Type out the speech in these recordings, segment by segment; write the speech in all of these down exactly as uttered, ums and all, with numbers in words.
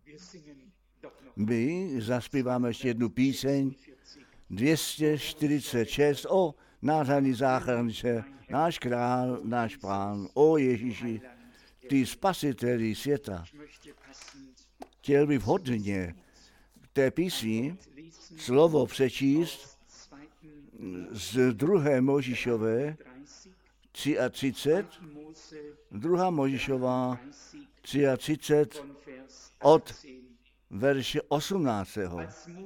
My zaspíváme ještě jednu píseň, dvě stě čtyřicet šest, o nádherný záchránce, náš král, náš pán, o Ježíši, ty spasiteli světa. Chtěl bych vhodně k té písni slovo přečíst z druhé Mojžíšové třicet tři, druhá Mojžíšová třicet tři od verše osmnáctého.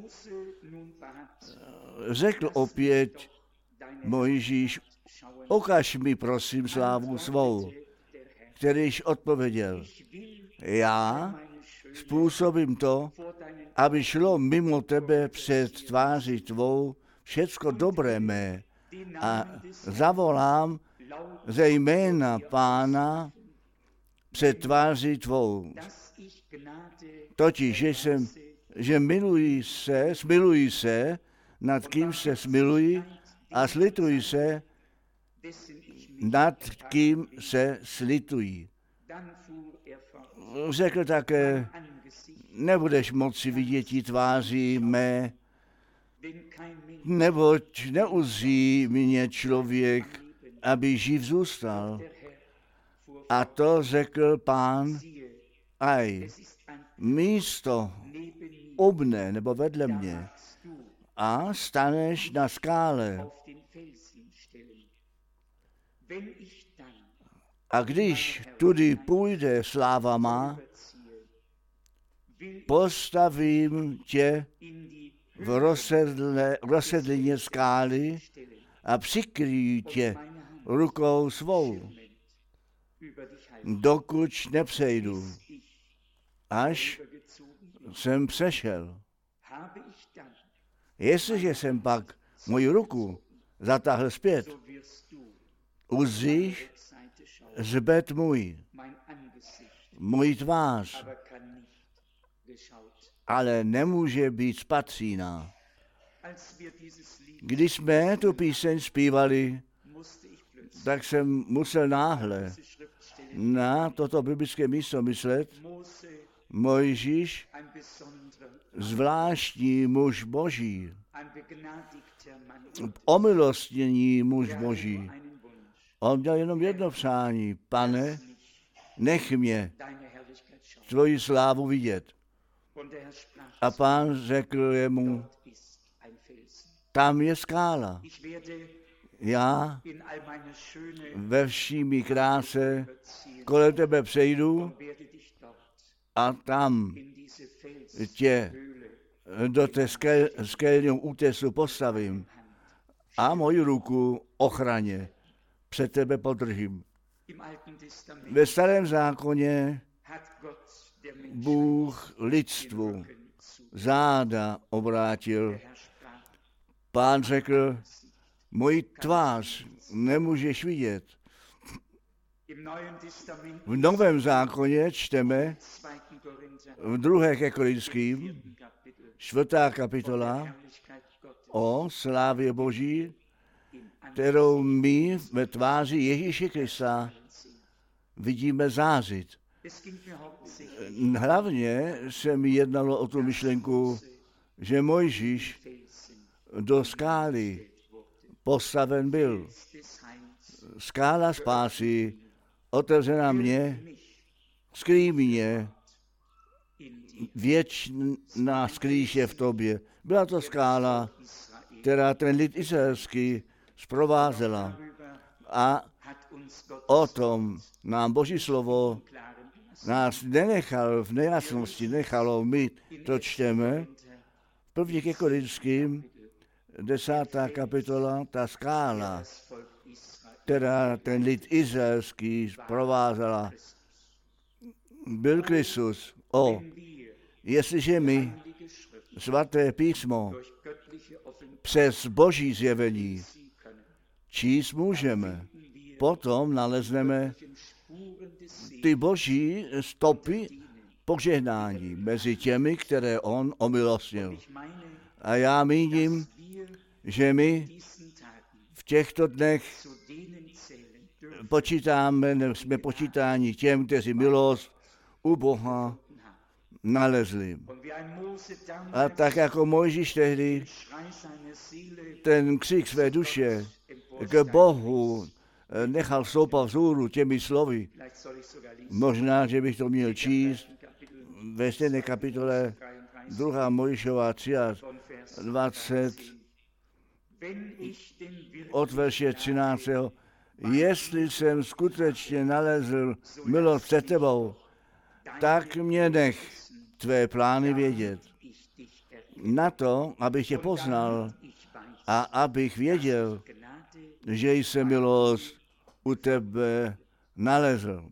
Řekl opět Mojžíš, ukaž mi prosím slávu svou, kterýž odpověděl, já způsobím to, aby šlo mimo tebe před tváří tvou všecko dobré mé a zavolám ze jména Pána před tváří tvou. Totiž, že jsem, že miluji se, smiluji se, nad kým se smiluji a slituji se, nad kým se slitují. Řekl také, nebudeš moci vidět tváří mé, neboť neuzří mě člověk, aby živ zůstal. A to řekl Pán, aj, místo obne nebo vedle mě a staneš na skále. A když tudy půjde sláva má, postavím tě v rozsedle, rozsedlině skály a přikryju tě rukou svou, dokud nepřejdu, až jsem přešel. Jestliže jsem pak moji ruku zatáhl zpět, uzříš hřbet můj, můj tvář, ale nemůže být spatřína. Když jsme tu píseň zpívali, tak jsem musel náhle na toto biblické místo myslet. Mojžíš, zvláštní muž Boží, omilostnění muž Boží. On měl jenom jedno přání, Pane, nech mě tvoji slávu vidět. A Pán řekl jemu, tam je skála. Já ve vší mý kráse kolem tebe přejdu a tam tě do té skel, skelního útesu postavím a moji ruku ochraně před tebe podržím. Ve Starém zákoně Bůh lidstvu záda obrátil. Pán řekl, moji tvář nemůžeš vidět. V Novém zákoně čteme v druhé ke Korinským, čtvrtá kapitola, o slávě Boží, kterou my ve tváři Ježíše Krista vidíme zářit. Hlavně se mi jednalo o tu myšlenku, že Mojžíš do skály postaven byl. Skála spásy, otevřená mě, skrý mě, věčná skrýš je v tobě. Byla to skála, která ten lid izraelský zprovázela. A o tom nám Boží slovo nás nenechal v nejasnosti, nechalo, my to čteme. První ke Korinským, desátá kapitola, ta skála, která ten lid izraelský provázela, byl Kristus. O, jestliže my svaté písmo přes Boží zjevení číst můžeme, potom nalezneme ty Boží stopy požehnání mezi těmi, které on omilostnil. A já míním, že my v těchto dnech počítáme, jsme počítáni těm, kteří milost u Boha nalezli. A tak jako Mojžíš tehdy ten křik své duše k Bohu nechal stoupat vzhůru těmi slovy. Možná, že bych to měl číst ve stejné kapitole druhá Mojžíšova dvacet tři od verše třináctého Jestli jsem skutečně nalezl milost před tebou, tak mě nech tvé plány vědět. Na to, abych tě poznal a abych věděl, že jsem milost u tebe nalezl.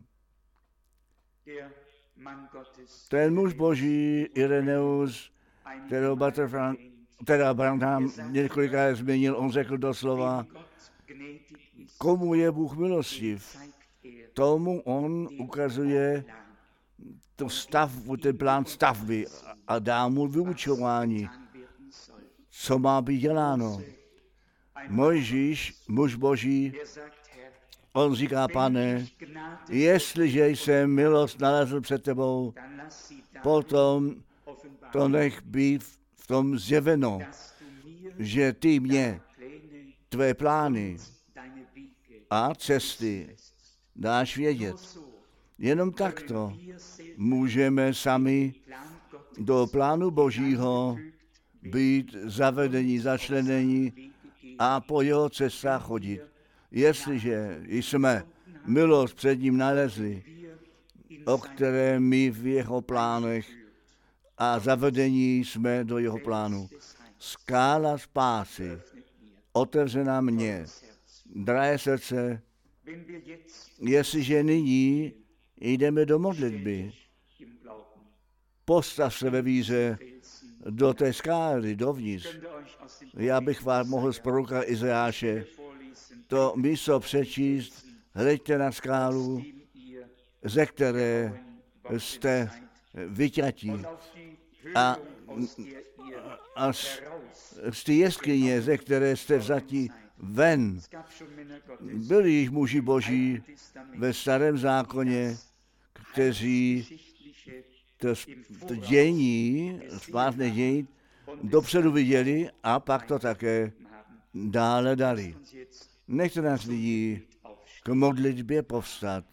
Ten muž boží Ireneus, kterého Butterfran, teda Branham několikrát změnil, on řekl doslova, komu je Bůh milostiv, tomu on ukazuje tu stavbu, ten plán stavby a dá mu vyučování, co má být děláno. Mojžíš, muž boží, on říká, Pane, jestliže jsem milost nalezl před tebou, potom to nech být v tom zjeveno, že ty mě, tvé plány a cesty dáš vědět. Jenom takto můžeme sami do plánu Božího být zavedení, začlenění a po jeho cestách chodit. Jestliže jsme milost před ním nalezli, o které my v jeho plánech a zavedení jsme do jeho plánu. Skála spásy, otevřená mě, drahé srdce, jestliže nyní jdeme do modlitby, postav se ve víře do té skály, dovnitř. Já bych vám mohl z proroka Izajáše to místo přečíst, hleďte na skálu, ze které jste vyťatí a, a z, z té jeskyně, ze které jste vzatí ven. Byli již muži boží ve starém zákoně, kteří to, to dění, spásné dění, dopředu viděli a pak to také dále dali. Nechte nás nyní k modlitbě povstat.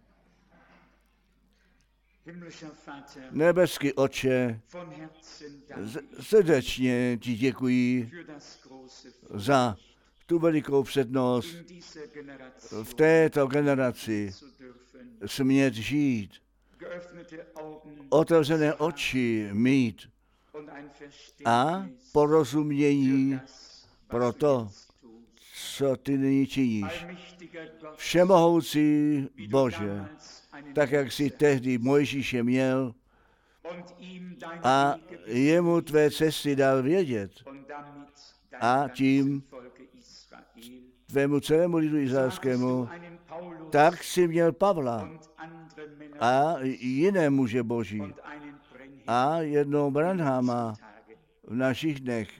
Nebeský Otče, srdečně ti děkuji za tu velikou přednost v této generaci smět žít, otevřené oči mít a porozumění pro to, co ty nyní činíš. Všemohoucí Bože, tak jak jsi tehdy Mojžíše měl a jemu tvé cesty dal vědět a tím tvému celému lidu izraelskému, tak si měl Pavla a jiné muže boží a jednou Branhama v našich dnech.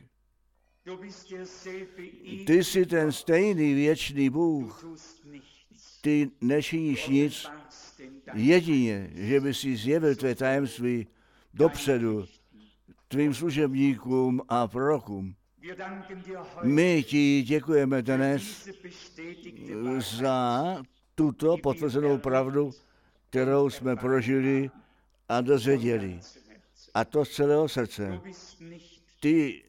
Ty jsi ten stejný věčný Bůh. Ty nečiníš nic, jedině, že by si zjevil tvé tajemství dopředu tvým služebníkům a prorokům. My ti děkujeme dnes za tuto potvrzenou pravdu, kterou jsme prožili a dozvěděli. A to z celého srdce. Ty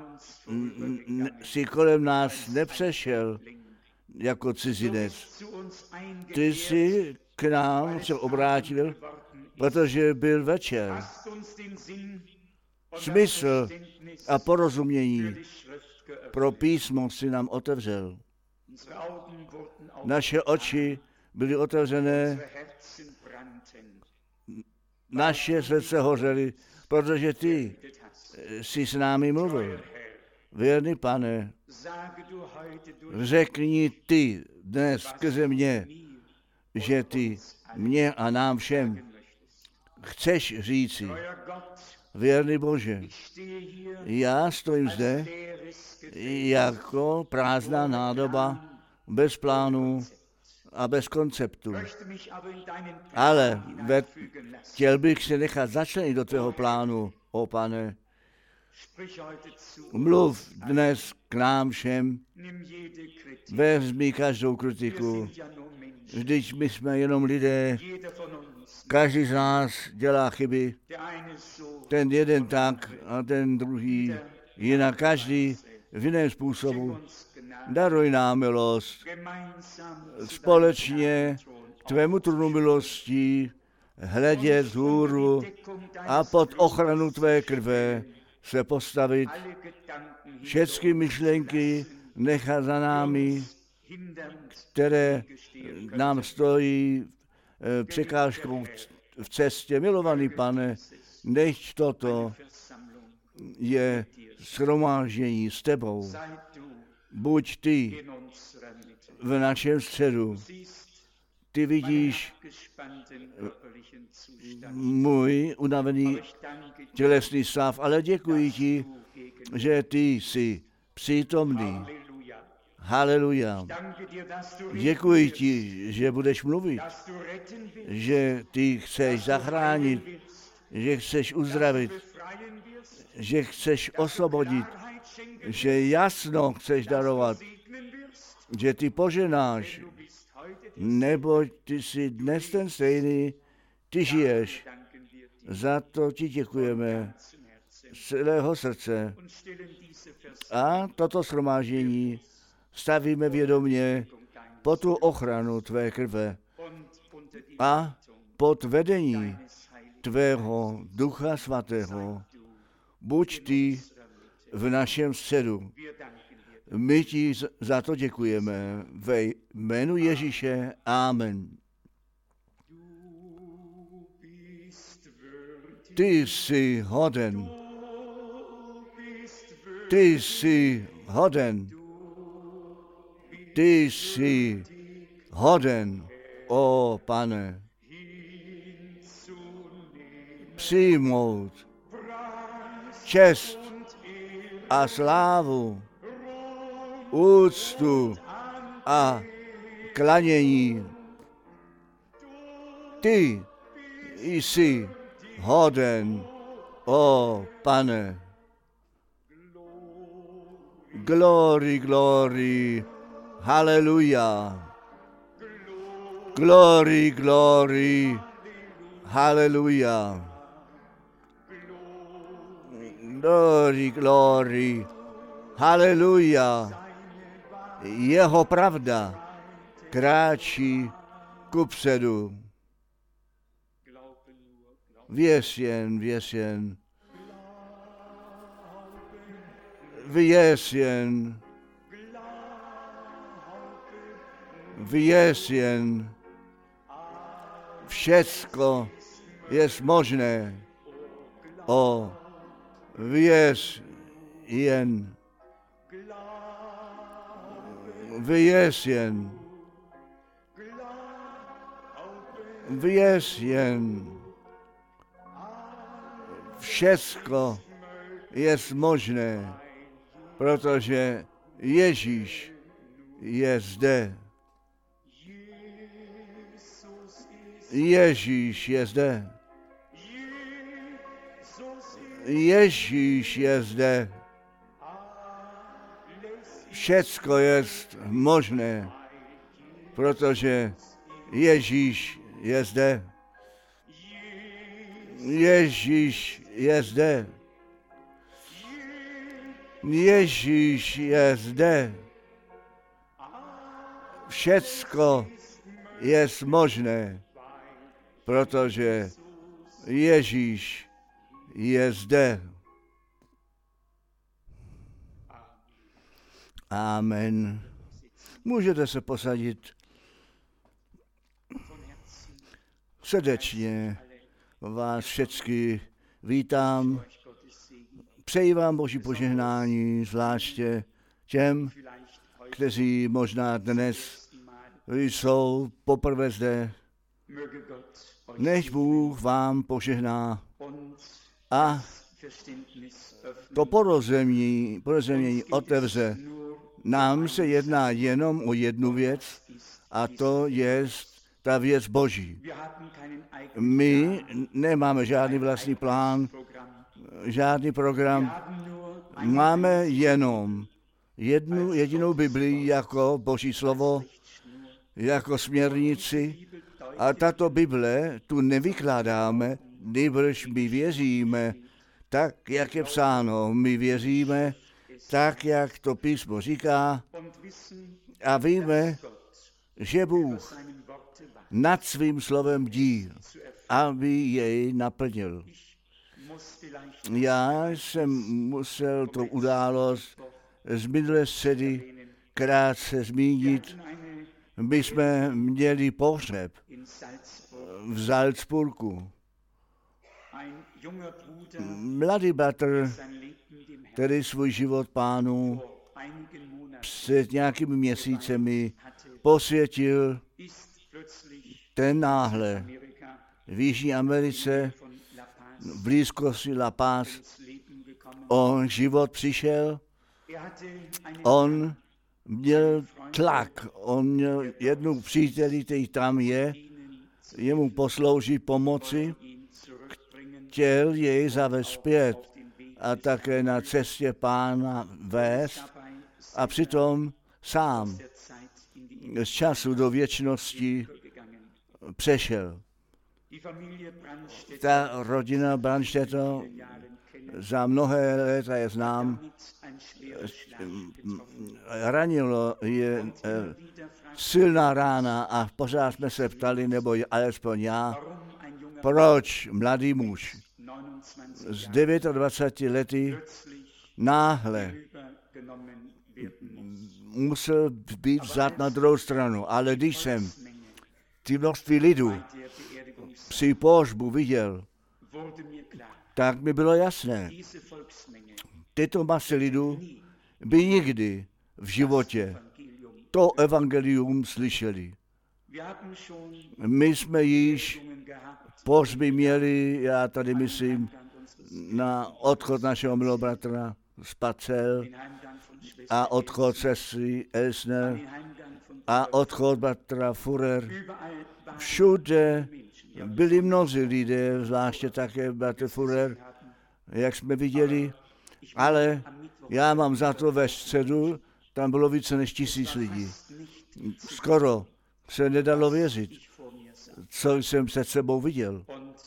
si kolem nás nepřešel jako cizinec. Ty jsi k nám se obrátil, protože byl večer. Smysl a porozumění pro písmo si nám otevřel. Naše oči byly otevřené, naše srdce hořely, protože ty jsi s námi mluvil. Věrný Pane, řekni ty dnes skrze mě, že ty mě a nám všem chceš říci. Věrný Bože, já stojím zde jako prázdná nádoba, bez plánu, a bez konceptu. Ale ve, chtěl bych se nechat začlenit do tvého plánu, o Pane. Mluv dnes k nám všem, vezmi každou kritiku. Vždyť my jsme jenom lidé, každý z nás dělá chyby, ten jeden tak a ten druhý jinak, každý v jiném způsobu. Daruj nám milost, společně k tvému trůnu milostí hledět vzhůru a pod ochranu tvé krve se postavit, všechny myšlenky nechat za námi, které nám stojí překážkou v cestě. Milovaný Pane, nechť toto je shromáždění s tebou. Buď ty v našem středu. Ty vidíš můj unavený tělesný stav, ale děkuji ti, že ty jsi přítomný. Haleluja. Děkuji ti, že budeš mluvit, že ty chceš zachránit, že chceš uzdravit, že chceš osvobodit, že jasno chceš darovat, že ty poženáš, neboť ty jsi dnes ten stejný, ty žiješ. Za to ti děkujeme z celého srdce. A toto shromáždění stavíme vědomě pod tu ochranu tvé krve a pod vedení tvého Ducha Svatého. Buď ty v našem středu. My ti za to děkujeme. Ve jménu Ježíše. Amen. Ty jsi hoden. Ty jsi hoden. Ty jsi hoden, o Pane, přijmout čest a slávu, úctu a klanění. Ty jsi hoden, o Pane. Glory, glory, haleluja. Glory, glory, haleluja. Glory, glory, haleluja. Jeho pravda kráčí kupředu. Věř jen, věř jen. Věř jen. Věř jen. Všecko je možné. O, věř jen. Věř jen. Věř jen. Všecko je možné, protože Ježíš je zde. Ježíš je zde. Ježíš je zde. Všecko je možné, protože Ježíš je zde. Ježíš je zde. Ježíš je zde. Všecko je možné, protože Ježíš je zde. Amen. Můžete se posadit. Srdečně vás všechny vítám. Přeji vám Boží požehnání, zvláště těm, kteří možná dnes jsou poprvé zde. Nech Bůh vám požehná a to porozumění, porozumění otevře. Nám se jedná jenom o jednu věc A to je ta věc Boží. My nemáme žádný vlastní plán, žádný program. Máme jenom jednu jedinou Biblii jako Boží slovo, jako směrnici. A tato Bible tu nevykládáme, nýbrž my věříme, tak, jak je psáno. My věříme, tak, jak to písmo říká, a víme, že Bůh nad svým slovem bdí, aby jej naplnil. Já jsem musel tu událost z minulé středy krátce zmínit. My jsme měli pohřeb v Salzburgu. Mladý bratr, který svůj život Pánu před nějakými měsícemi posvětil, ten náhle v Jižní Americe, v blízkosti La Paz, on život přišel, on měl tlak, on měl jednu příteli, který tam je, jemu posloužit pomoci, chtěl jej zavést zpět a také na cestě Pána vést a přitom sám z času do věčnosti přešel. Ta rodina Brandstätter za mnohé léta je znám, ranilo je silná rána a pořád jsme se ptali, nebo alespoň já, proč mladý muž z dvacet devět lety náhle musel být vzat na druhou stranu. Ale když jsem ty množství lidu při pohřbu viděl, tak mi bylo jasné, tyto masy lidu by nikdy v životě to evangelium slyšeli. My jsme již pohřby měli, já tady myslím, na odchod našeho milého bratra z Pacel a odchod sestry Elsner a odchod bratra Furer. Všude byli mnozí lidé, zvláště také bratr Furer, jak jsme viděli, ale já mám za to ve středu, tam bylo více než tisíc lidí. Skoro se nedalo věřit, co jsem před sebou viděl.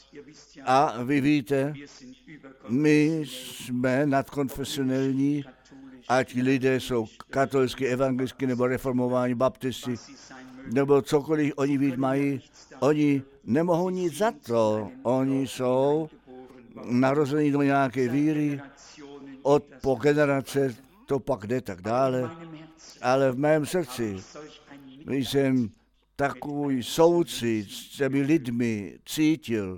A vy víte, my jsme nadkonfesionální, ať lidé jsou katolicky, evangelicky nebo reformováni, baptisti, nebo cokoliv oni být mají, oni nemohou nic za to. Oni jsou narození do nějaké víry, od po generace to pak jde tak dále, ale v mém srdci jsem takový soucit s těmi lidmi cítil.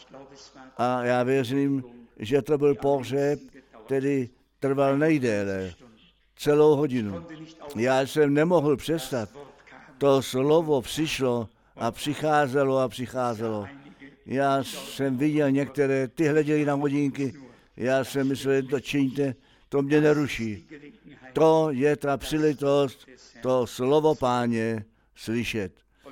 A já věřím, že to byl pohřeb, který trval nejdéle, celou hodinu. Já jsem nemohl přestat. To slovo přišlo a přicházelo a přicházelo. Já jsem viděl některé, ty hleděli na hodinky, já jsem myslel, to čiňte, to mě neruší. To je ta příležitost, to slovo Páně slyšet.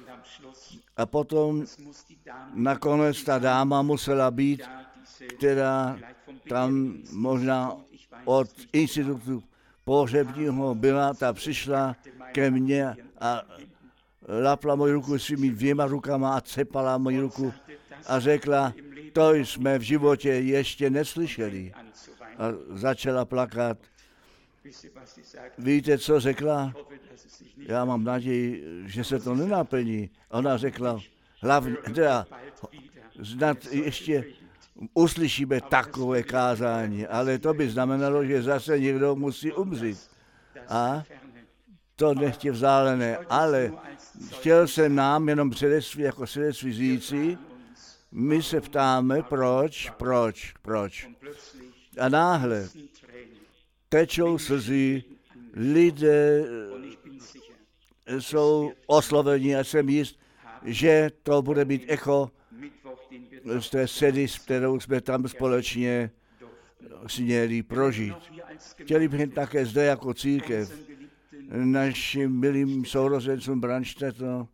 A potom nakonec ta dáma musela být, která tam možná od institutu pohřebního byla, ta přišla ke mně a lapla moji ruku svými dvěma rukama a cepala moji ruku a řekla, to jsme v životě ještě neslyšeli. A začala plakat. Víte, co řekla? Já mám naději, že se to nenaplní. Ona řekla, hlavně, teda, snad ještě uslyšíme takové kázání, ale to by znamenalo, že zase někdo musí umřít. A to nechtě vzdálené, ale chtěl jsem nám jenom předeství, jako svědectví říci, my se ptáme, proč, proč, proč. A náhle tečou slzy, lidé jsou osloveni a jsem jist, že to bude mít echo z té sedy, s kterou jsme tam společně směli prožít. Chtěli bychom také zde jako církev našim milým sourozencům Brandstätter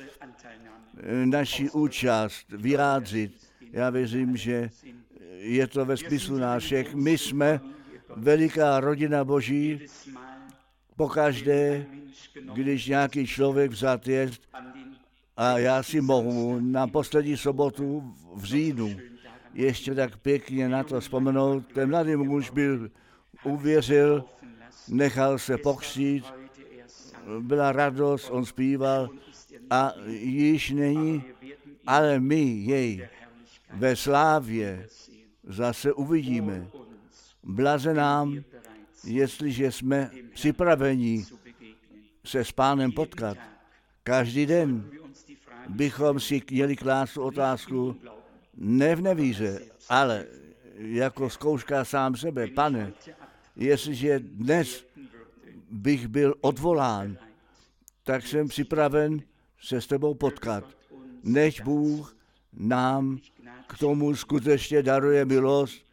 naši účast vyjádřit. Já věřím, že je to ve smyslu nás všech. My jsme veliká rodina Boží. Pokaždé, když nějaký člověk vzat je, a já si mohu na poslední sobotu v říjnu ještě tak pěkně na to vzpomenout, ten mladý muž byl, uvěřil, nechal se pokřtít, byla radost, on zpíval a již není, ale my jej ve slávě zase uvidíme. Blaze nám, jestliže jsme připraveni se s Pánem potkat. Každý den bychom si měli klást otázku, ne v nevíře, ale jako zkouška sám sebe. Pane, jestliže dnes bych byl odvolán, tak jsem připraven se s tebou potkat. Než Bůh nám k tomu skutečně daruje milost,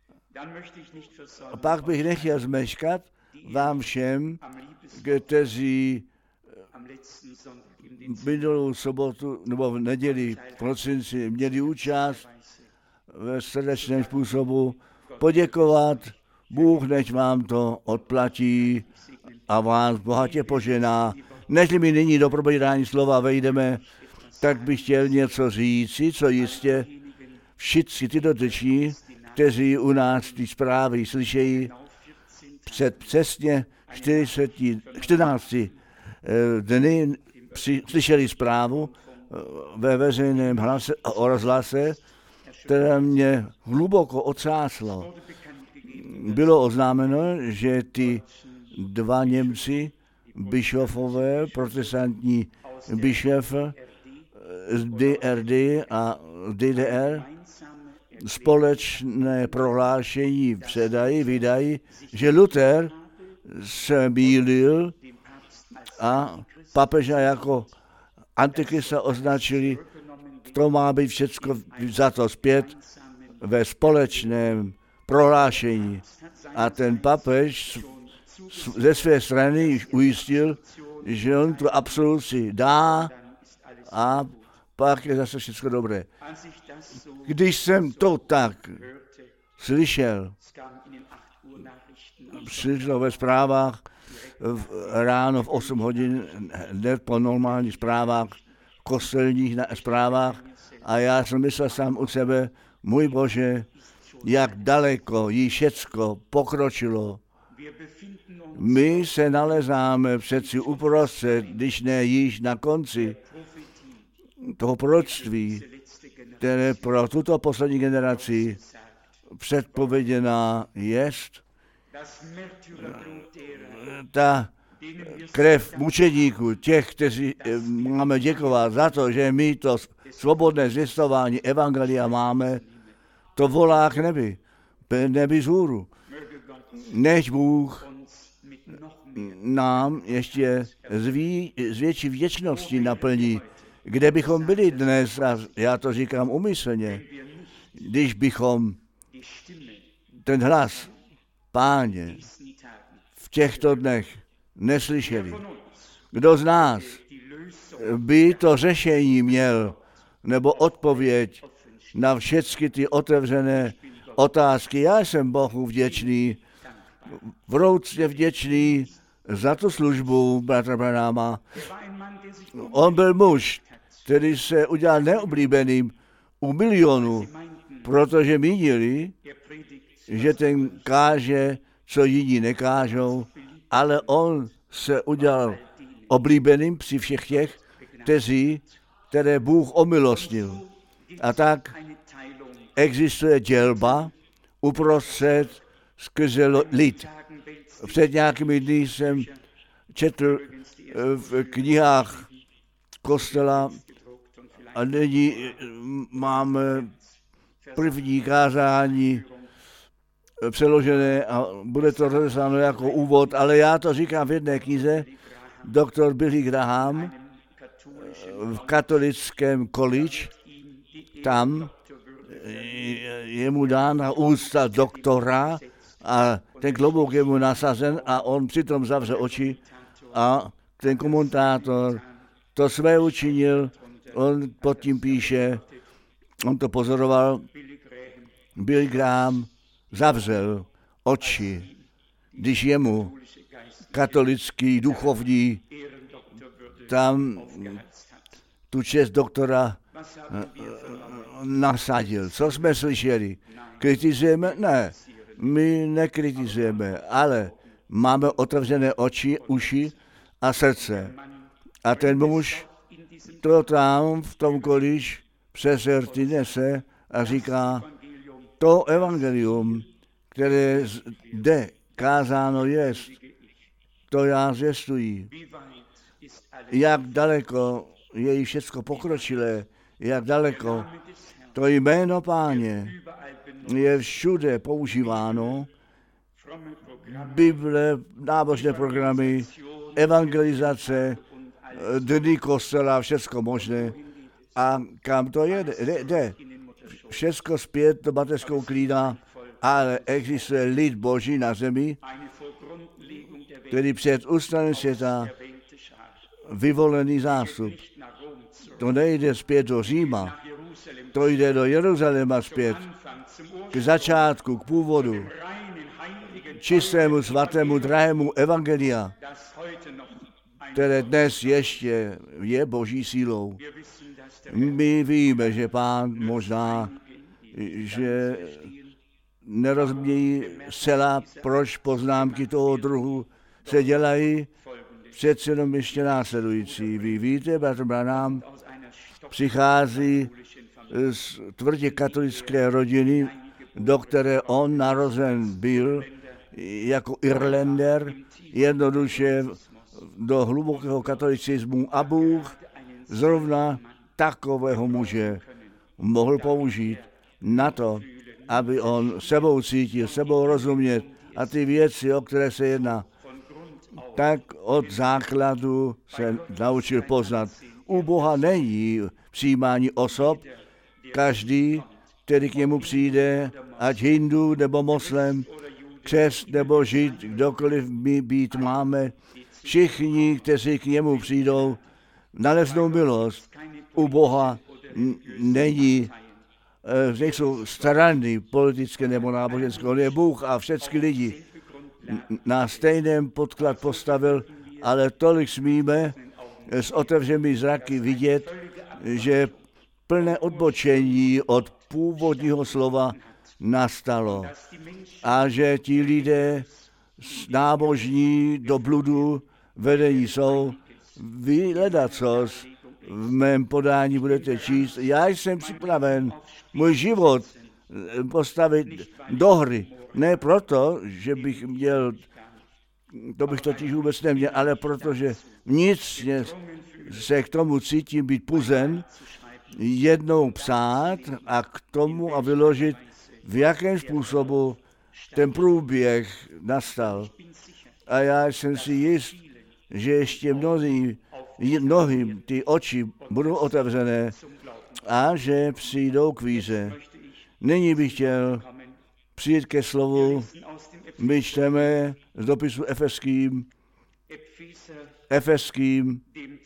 a pak bych nechtěl zmeškat vám všem, kteří minulou sobotu nebo v neděli v prosinci měli účast ve srdečném způsobu poděkovat. Bůh nech vám to odplatí a vás bohatě požená. Než mi nyní do probírání slova vejdeme, tak bych chtěl něco říci, co jistě všichni ty dotyční, kteří u nás ty zprávy slyšejí, před přesně čtrnácti dny při, slyšeli zprávu ve veřejném hlase o rozhlase, které mě hluboko otřáslo. Bylo oznámeno, že ty dva Němci, bišofové, protestantní bišof z D R D a D D R, společné prohlášení předají, vydají, že Luther se mýlil a papeža jako antikrista označili, to má být všecko za to zpět ve společném prohlášení. A ten papež ze své strany již ujistil, že on tu absoluci dá a pak je zase všechno dobré. Když jsem to tak slyšel, přišlo ve zprávách v, ráno v osm hodin, hned po normálních zprávách, kostelních zprávách a já jsem myslel sám u sebe, můj Bože, jak daleko jí všecko pokročilo. My se nalezáme přeci uprostřed, když ne již na konci toho proroctví, které pro tuto poslední generaci předpověděná jest. Ta krev mučedníků, těch, kteří máme děkovat za to, že my to svobodné zvěstování evangelia máme, to volá k nebi, nebi zhůru. Než Bůh nám ještě zví, z větší vděčnosti naplní, kde bychom byli dnes, a já to říkám umyslně, když bychom ten hlas Páně v těchto dnech neslyšeli. Kdo z nás by to řešení měl, nebo odpověď na všechny ty otevřené otázky? Já jsem Bohu vděčný, vroucně vděčný za tu službu bratra Branhama. On byl muž, který se udělal neoblíbeným u milionů, protože mínili, že ten káže, co jiní nekážou, ale on se udělal oblíbeným při všech těch, kteří, které Bůh omilostnil. A tak existuje dělba uprostřed skrze lid. Před nějakými dny jsem četl v knihách kostela a nyní máme první kázání přeložené a bude to rozesláno jako úvod, ale já to říkám v jedné knize, doktor Billy Graham v katolickém college, tam je mu dána ústa doktora a ten klobouk je mu nasazen a on přitom zavře oči A ten komentátor to své učinil, on pod tím píše, on to pozoroval, Billy Graham zavřel oči, když jemu katolický duchovní tam tu čest doktora nasadil. Co jsme slyšeli? Kritizujeme? Ne, my nekritizujeme, ale máme otevřené oči, uši a srdce. A ten muž to tam v tom koliš přes rty nese a říká, to evangelium, které zde kázáno jest, to já zvěstuji. Jak daleko je jí všecko pokročilé, jak daleko to jméno Páně je všude používáno, Bible, nábožné programy, evangelizace, dny kostela, všecko možné. A kam to jede? Jde. Všecko zpět do mateřského klína, ale existuje lid Boží na zemi, který před ustanem světa vyvolený zástup. To nejde zpět do Říma, to jde do Jeruzaléma zpět, k začátku, k původu, čistému, svatému, drahému evangelia, které dnes ještě je Boží sílou. My víme, že Pán možná, že nerozmějí zcela, proč poznámky toho druhu se dělají, přece jenom ještě následující. Vy víte, bratr Branham přichází z tvrdě katolické rodiny, do které on narozen byl jako Irlander, jednoduše do hlubokého katolicismu a Bůh zrovna takového muže mohl použít na to, aby on sebou cítil, sebou rozumět a ty věci, o které se jedná, tak od základu se naučil poznat. U Boha není přijímání osob, každý, který k němu přijde, ať hindu nebo moslem, křest nebo žid, kdokoliv my být máme, všichni, kteří k němu přijdou, naleznou milost. U Boha n- není, e, nejsou strany politické nebo náboženské, on je Bůh a všechny lidi na stejném podklad postavil, ale tolik smíme s otevřenými zraky vidět, že plné odbočení od původního slova nastalo a že ti lidé nábožní do bludu vedení jsou. Vy ledacos v mém podání budete číst. Já jsem připraven můj život postavit do hry. Ne proto, že bych měl, to bych totiž vůbec neměl, ale protože vnitřně se k tomu cítím být puzen, jednou psát a k tomu a vyložit, v jakém způsobu ten průběh nastal. A já jsem si jist, že ještě mnohým, mnohým ty oči budou otevřené a že přijdou k víře. Nyní bych chtěl přijít ke slovu. My čteme z dopisu Efeským, Efeským,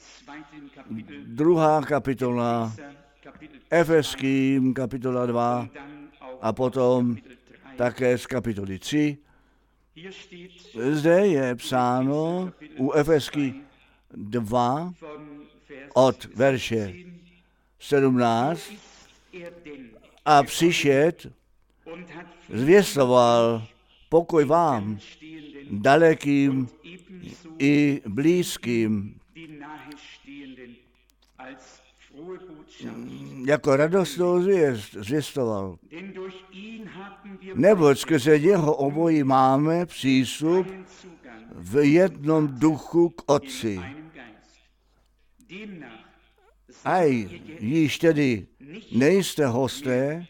druhá kapitola, Efeským, kapitola dva a potom také z kapitoly tři. Zde je psáno u Efeský dva od verše sedmnáct a přišet, zvěstoval pokoj vám, dalekým i blízkým, jako radostnou zvěst zvěstoval. Neboť skrze něho obojí máme přístup v jednom duchu k Otci. Aj již tedy nejste hosté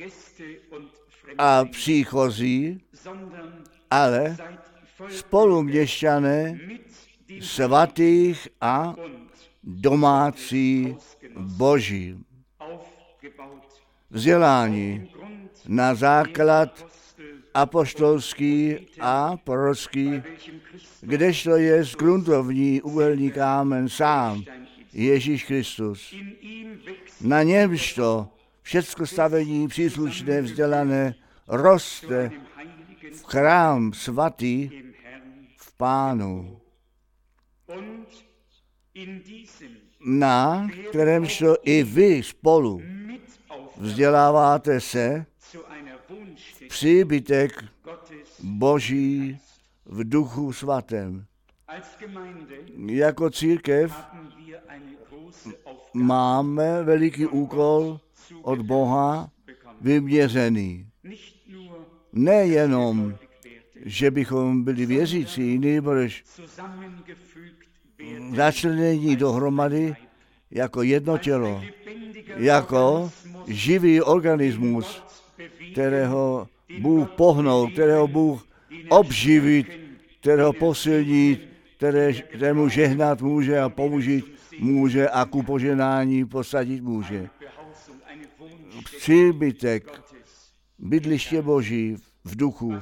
a příchozí, ale spoluměšťané svatých a domácí Boží. Vzdělání na základ apoštolský a prorocký, kdežto je gruntovní úhelný kámen sám, Ježíš Kristus. Na němž to všecko stavení příslušné vzdělané roste v chrám svatý v Pánu, na kterémž to i vy spolu vzděláváte se v příbytek Boží v Duchu Svatém. Jako církev máme veliký úkol od Boha vyměřený. Nejenom, že bychom byli věřící, nýbrž začlenění dohromady jako jedno tělo, jako živý organismus, kterého Bůh pohnout, kterého Bůh obživit, kterého posilnit, které, kterému žehnat může a použít může a ku poženání posadit může. Příbytek, bydliště Boží v duchu.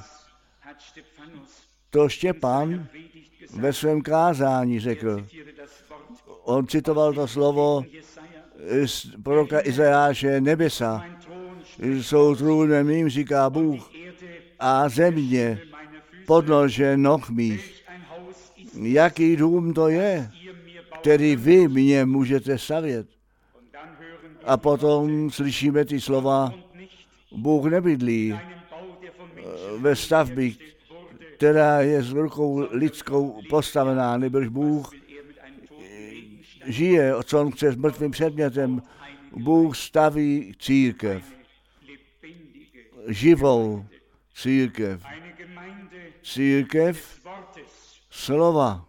To Štěpán ve svém kázání řekl. On citoval to slovo z proroka Izajáše, nebesa jsou trůnem mým, říká Bůh, a země podnože noh mých. Jaký dům to je, který vy mě můžete stavět? A potom slyšíme ty slova, Bůh nebydlí ve stavbě, která je s rukou lidskou postavená, nebož Bůh žije, co on chce s mrtvým předmětem. Bůh staví církev, živou církev, církev slova,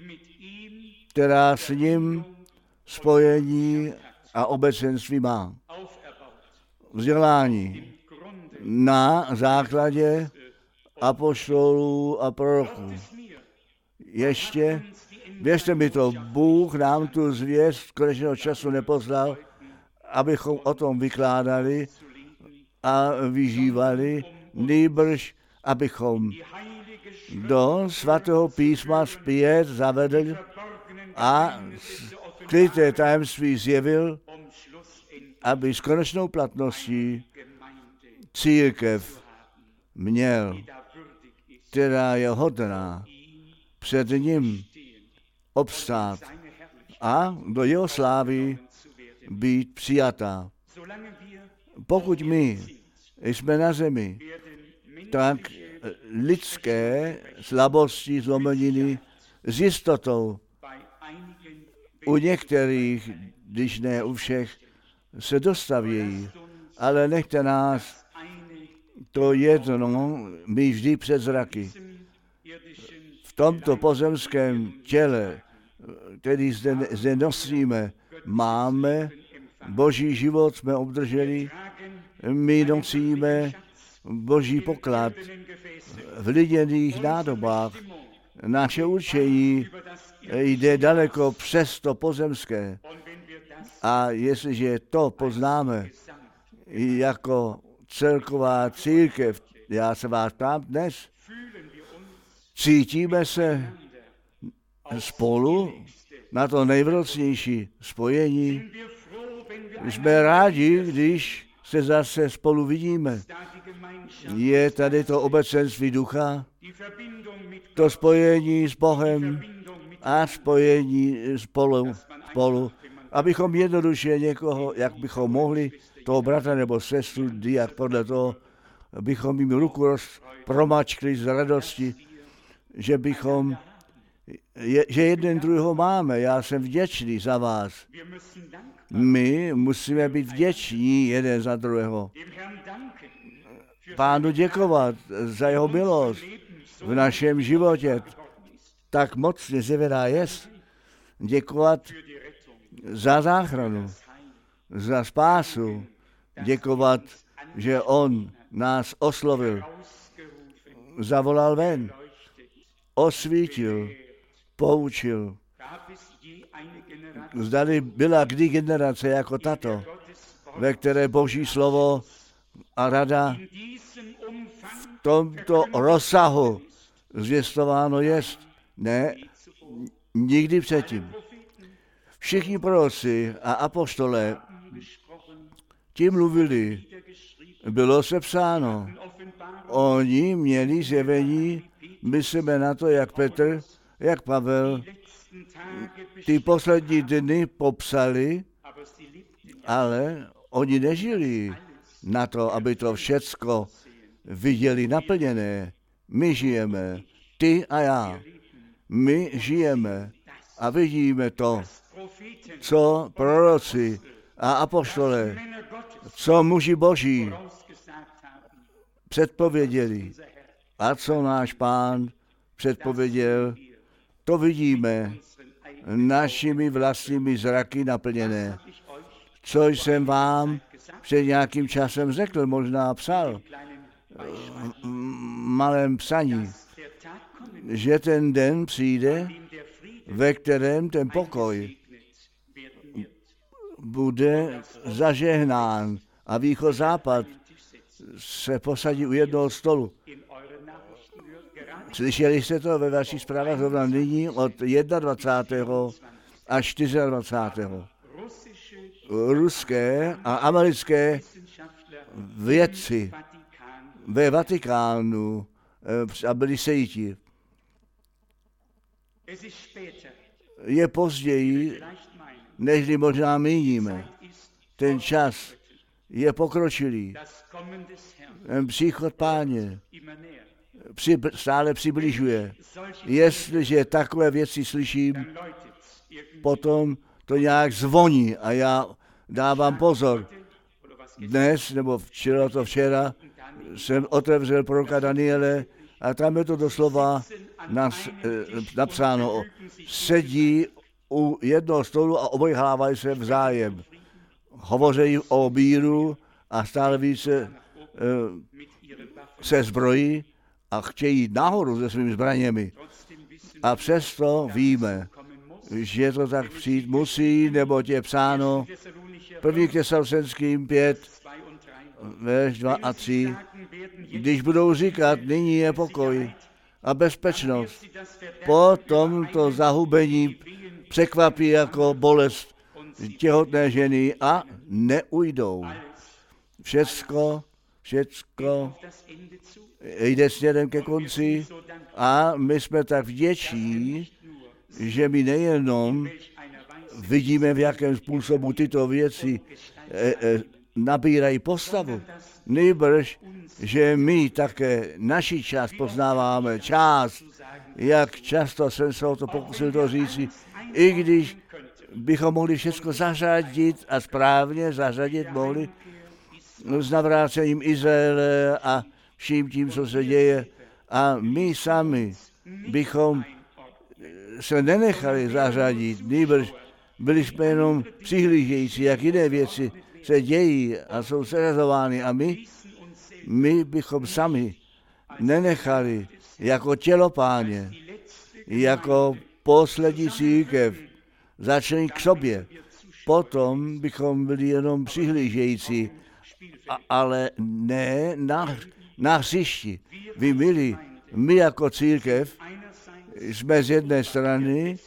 která s ním spojení a obecenství má. Vzdělání na základě apoštolů a proroků. Ještě, věřte mi to, Bůh nám tu zvěst konečného času neposlal, abychom o tom vykládali a vyžívali, nýbrž abychom do svatého písma zpět zavedl a skryté tajemství zjevil, aby s konečnou platností církev měl, která je hodná před ním obstát a do jeho slávy být přijatá. Pokud my jsme na zemi, tak lidské slabosti, zlomeniny s jistotou u některých, když ne u všech, se dostavějí, ale nechte nás to jedno mít vždy před zraky. V tomto pozemském těle, který zde, zde nosíme, máme Boží život, jsme obdrželi, my nosíme Boží poklad v liděných nádobách. Naše učení jde daleko přes to pozemské. A jestliže to poznáme jako celková církev, já se vás ptám dnes, cítíme se spolu na to nejvrocnější spojení. Jsme rádi, když se zase spolu vidíme. Je tady to obecenství ducha, to spojení s Bohem a spojení spolu, spolu abychom jednoduše někoho, jak bychom mohli, toho bratra nebo sestru, jak podle toho, bychom jim ruku roz, promačkli z radosti, že bychom, je, že jeden druhého máme. Já jsem vděčný za vás. My musíme být vděční jeden za druhého. Pánu děkovat za jeho milost v našem životě. Tak mocně zjevená jest. Děkovat za záchranu, za spásu. Děkovat, že on nás oslovil, zavolal ven, osvítil, poučil. Zdali byla kdy generace jako tato, ve které Boží slovo a rada v tomto rozsahu zvěstováno jest. Ne, nikdy předtím. Všichni proroci a apoštole ti mluvili, bylo se psáno. Oni měli zjevení, myslíme na to, jak Petr, jak Pavel, ty poslední dny popsali, ale oni nežili na to, aby to všecko viděli naplněné. My žijeme, ty a já. My žijeme a vidíme to, co proroci a apoštole, co muži boží předpověděli a co náš Pán předpověděl, to vidíme našimi vlastními zraky naplněné. Co jsem vám před nějakým časem řekl, možná psal v malém psaní, že ten den přijde, ve kterém ten pokoj bude zažehnán a východ-západ se posadí u jednoho stolu. Slyšeli jste to ve vašich zprávách zrovna nyní od dvacátého prvního až dvacátého čtvrtého Ruské a americké vědci ve Vatikánu a byli sejti. Je později, nežli možná míníme. Ten čas je pokročilý. Ten příchod Páně při, stále přibližuje. Jestliže takové věci slyším, potom to nějak zvoní a já dávám pozor. Dnes, nebo včera to včera, jsem otevřel proroka Daniele a tam je to doslova nas, napsáno. Sedí u jednoho stolu a obejhávají se vzájem. Hovoří o míru a stále více se zbrojí a chtějí jít nahoru se svými zbraněmi. A přesto víme, že to tak přijít musí, nebo je psáno první Tesalonickým pět, verš dva a tři, když budou říkat, nyní je pokoj a bezpečnost, potom to zahubení překvapí jako bolest těhotné ženy a neujdou. Všecko, všecko jde směrem ke konci a my jsme tak vděční, že my nejenom vidíme, v jakém způsobu tyto věci e, e, nabírají postavu, nejbrž, že my také naši část poznáváme, část, jak často jsem se o to pokusil to říci, i když bychom mohli všechno zařadit a správně zařadit mohli s navrácením Izraele a vším tím, co se děje. A my sami bychom se nenechali zařadit, nýbrž byli jsme jenom přihlížející, jak jiné věci se dějí a jsou seřazovány a my, my bychom sami nenechali jako tělo Páně, jako poslední církev, začali k sobě. Potom bychom byli jenom přihlížející, a, ale ne na, na hřišti. Vy milí, my jako církev jsme z jedné strany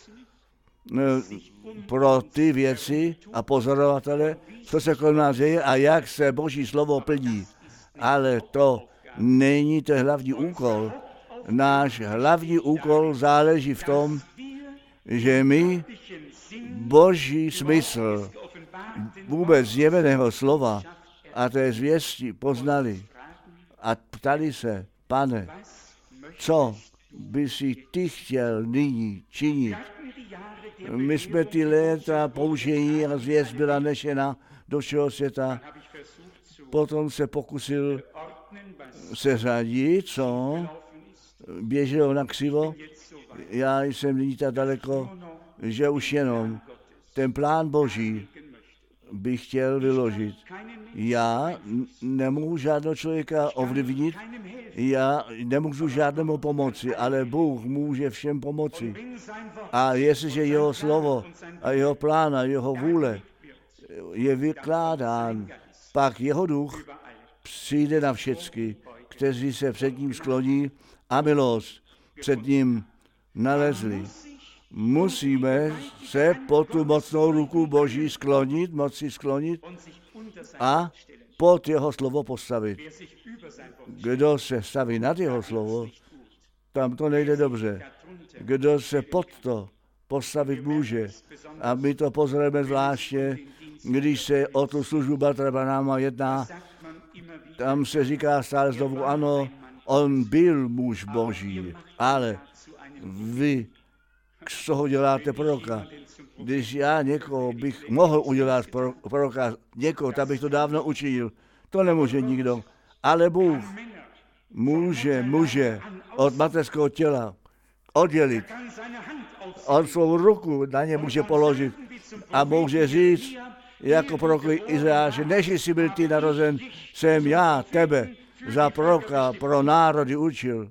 pro ty věci a pozorovatele, co se kolem nás děje a jak se Boží slovo plní. Ale to není ten hlavní úkol. Náš hlavní úkol záleží v tom, že my Boží smysl vůbec zjeveného slova a té zvěsti poznali a ptali se, Pane, co by si ty chtěl nyní činit? My jsme ty léta použení a zvěst byla nešena do všeho světa. Potom se pokusil seřadit, co běželo na křivo. Já jsem nyní tak daleko, že už jenom ten plán Boží bych chtěl vyložit. Já nemůžu žádného člověka ovlivnit, já nemůžu žádnému pomoci, ale Bůh může všem pomoci. A jestliže jeho slovo a jeho plán a jeho vůle je vykládán, pak jeho duch přijde na všecky, kteří se před ním skloní a milost před ním nalezli. Musíme se po tu mocnou ruku Boží sklonit, moci sklonit a pod jeho slovo postavit. Kdo se staví nad jeho slovo, tam to nejde dobře. Kdo se pod to postavit může. A my to pozorujeme zvláště, když se o tu službu bratra Branhama jedná, tam se říká stále znovu, ano, on byl muž Boží, ale vy z toho děláte proroka. Když já někoho bych mohl udělat proroka, někoho, tak bych to dávno učinil. To nemůže nikdo. Ale Bůh může muže od mateřského těla oddělit. On svou ruku na ně může položit a může říct, jako prorok Izajáš, než jsi byl ty narozen, jsem já tebe za proroka pro národy učil.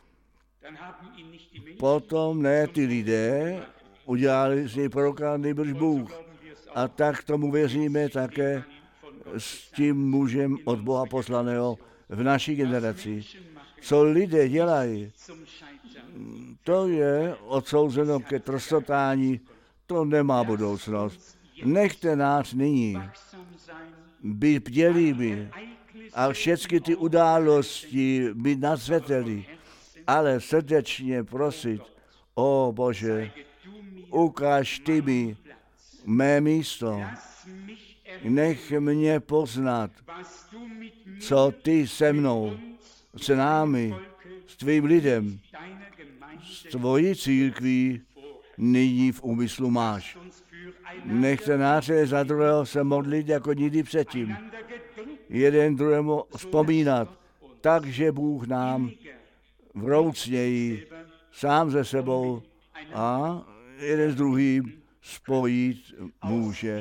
Potom ne ty lidé udělali z něj proroka, nejbrž Bůh. A tak tomu věříme také s tím mužem od Boha poslaného v naší generaci. Co lidé dělají, to je odsouzeno ke trestotání, to nemá budoucnost. Nechte nás nyní být bdělými a všechny ty události být na zřeteli, ale srdečně prosit, o Bože, ukáž ty mi mé místo, nech mě poznat, co ty se mnou, s námi, s tvým lidem, s tvojí církví nyní v úmyslu máš. Nechte nás za druhého se modlit jako nikdy předtím. Jeden druhému vzpomínat, takže Bůh nám vroucněji sám ze sebou a jeden s druhým spojit může.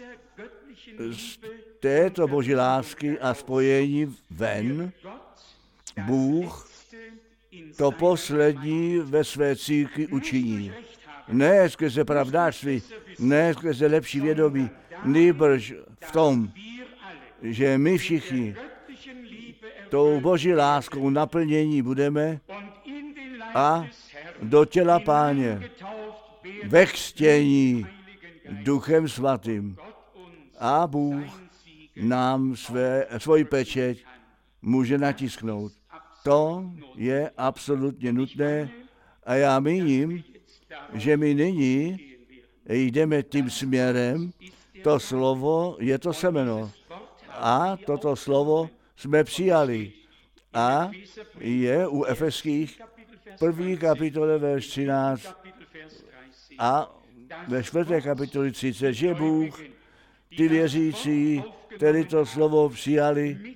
Z této boží lásky a spojení ven Bůh to poslední ve své církvi učiní. Ne skrze pravdářství, ne skrze lepší vědomí, nýbrž v tom, že my všichni tou boží láskou naplnění budeme a do těla Páně ve křtění Duchem Svatým. A Bůh nám své, svůj pečeť může natisknout. To je absolutně nutné a já míním, že my nyní jdeme tím směrem, to slovo je to semeno a toto slovo jsme přijali a je u Efeských první kapitole verš třináct a ve čtvrté kapitole třicet, že Bůh ty věřící, který to slovo přijali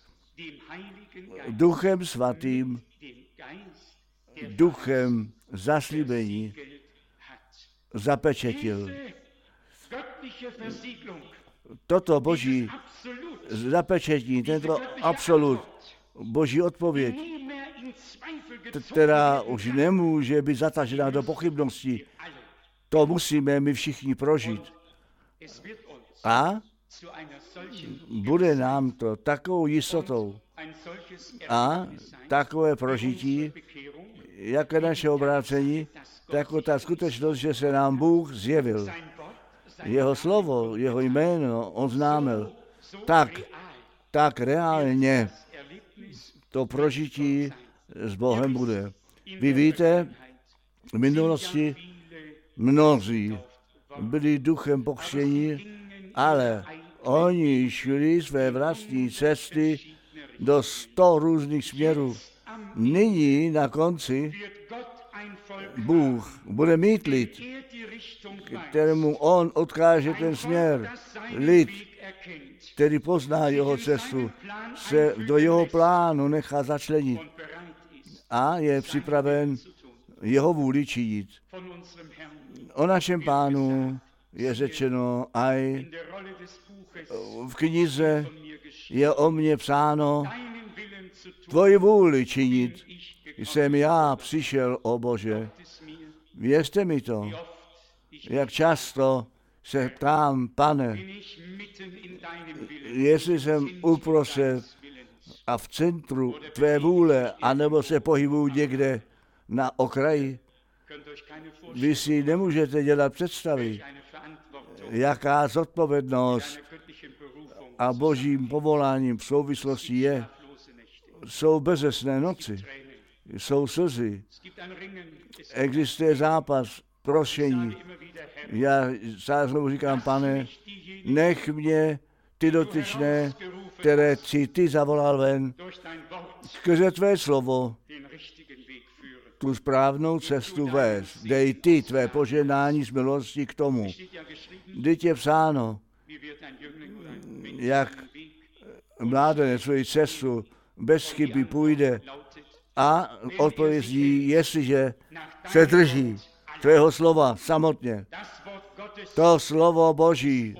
Duchem Svatým, duchem zaslíbení zapečetil. Toto boží zapečetí, tento absolut, boží odpověď, která už nemůže být zatažená do pochybností, to musíme my všichni prožít. A bude nám to takovou jistotou a takové prožití, jako naše obrácení, jako ta skutečnost, že se nám Bůh zjevil. Jeho slovo, jeho jméno oznámil. Tak, tak reálně to prožití s Bohem bude. Vy víte, v minulosti mnozí byli duchem pokřtění, ale oni šli své vlastní cesty do sto různých směrů. Nyní na konci Bůh bude mít lid, kterému on odkáže ten směr. Lid, který pozná jeho cestu, se do jeho plánu nechá začlenit a je připraven jeho vůli činit. O našem Pánu je řečeno aj v knize je o mně psáno, tvoji vůli činit jsem já přišel, o Bože. Věřte mi to, jak často se ptám, Pane, jestli jsem uprostřed a v centru tvé vůle, anebo se pohybují někde na okraji. Vy si nemůžete dělat představy, jaká zodpovědnost a božím povoláním v souvislosti je. Jsou bezesné noci, jsou slzy, existuje zápas, prošení. Já znovu říkám, Pane, nech mě ty dotyčné, které si ty zavolal ven, skrze tvé slovo, tu správnou cestu vést. Dej ty tvé požehnání z milosti k tomu. Vždyť je psáno, jak mládenec svoji cestu bez chyby půjde a odpovědí, jestliže se drží tvého slova samotně. To slovo Boží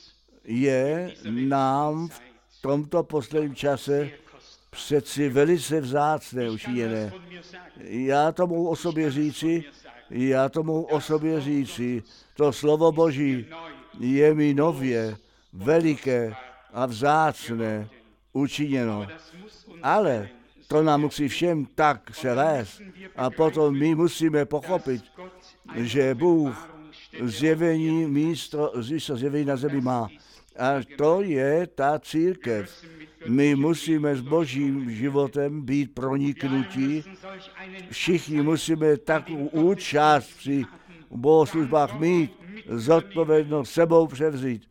je nám v tomto posledním čase přeci velice vzácné učiněné. Já to mohu o sobě říci, já to mohu o sobě říci, to slovo Boží je mi nově veliké a vzácné učiněno. Ale to nám musí všem tak se vést. A potom my musíme pochopit, že Bůh zjevení místo, místo zjevení na zemi má. A to je ta církev. My musíme s Božím životem být proniknutí. Všichni musíme takovou účast při bohoslužbách mít, zodpovědnost sebou převzít.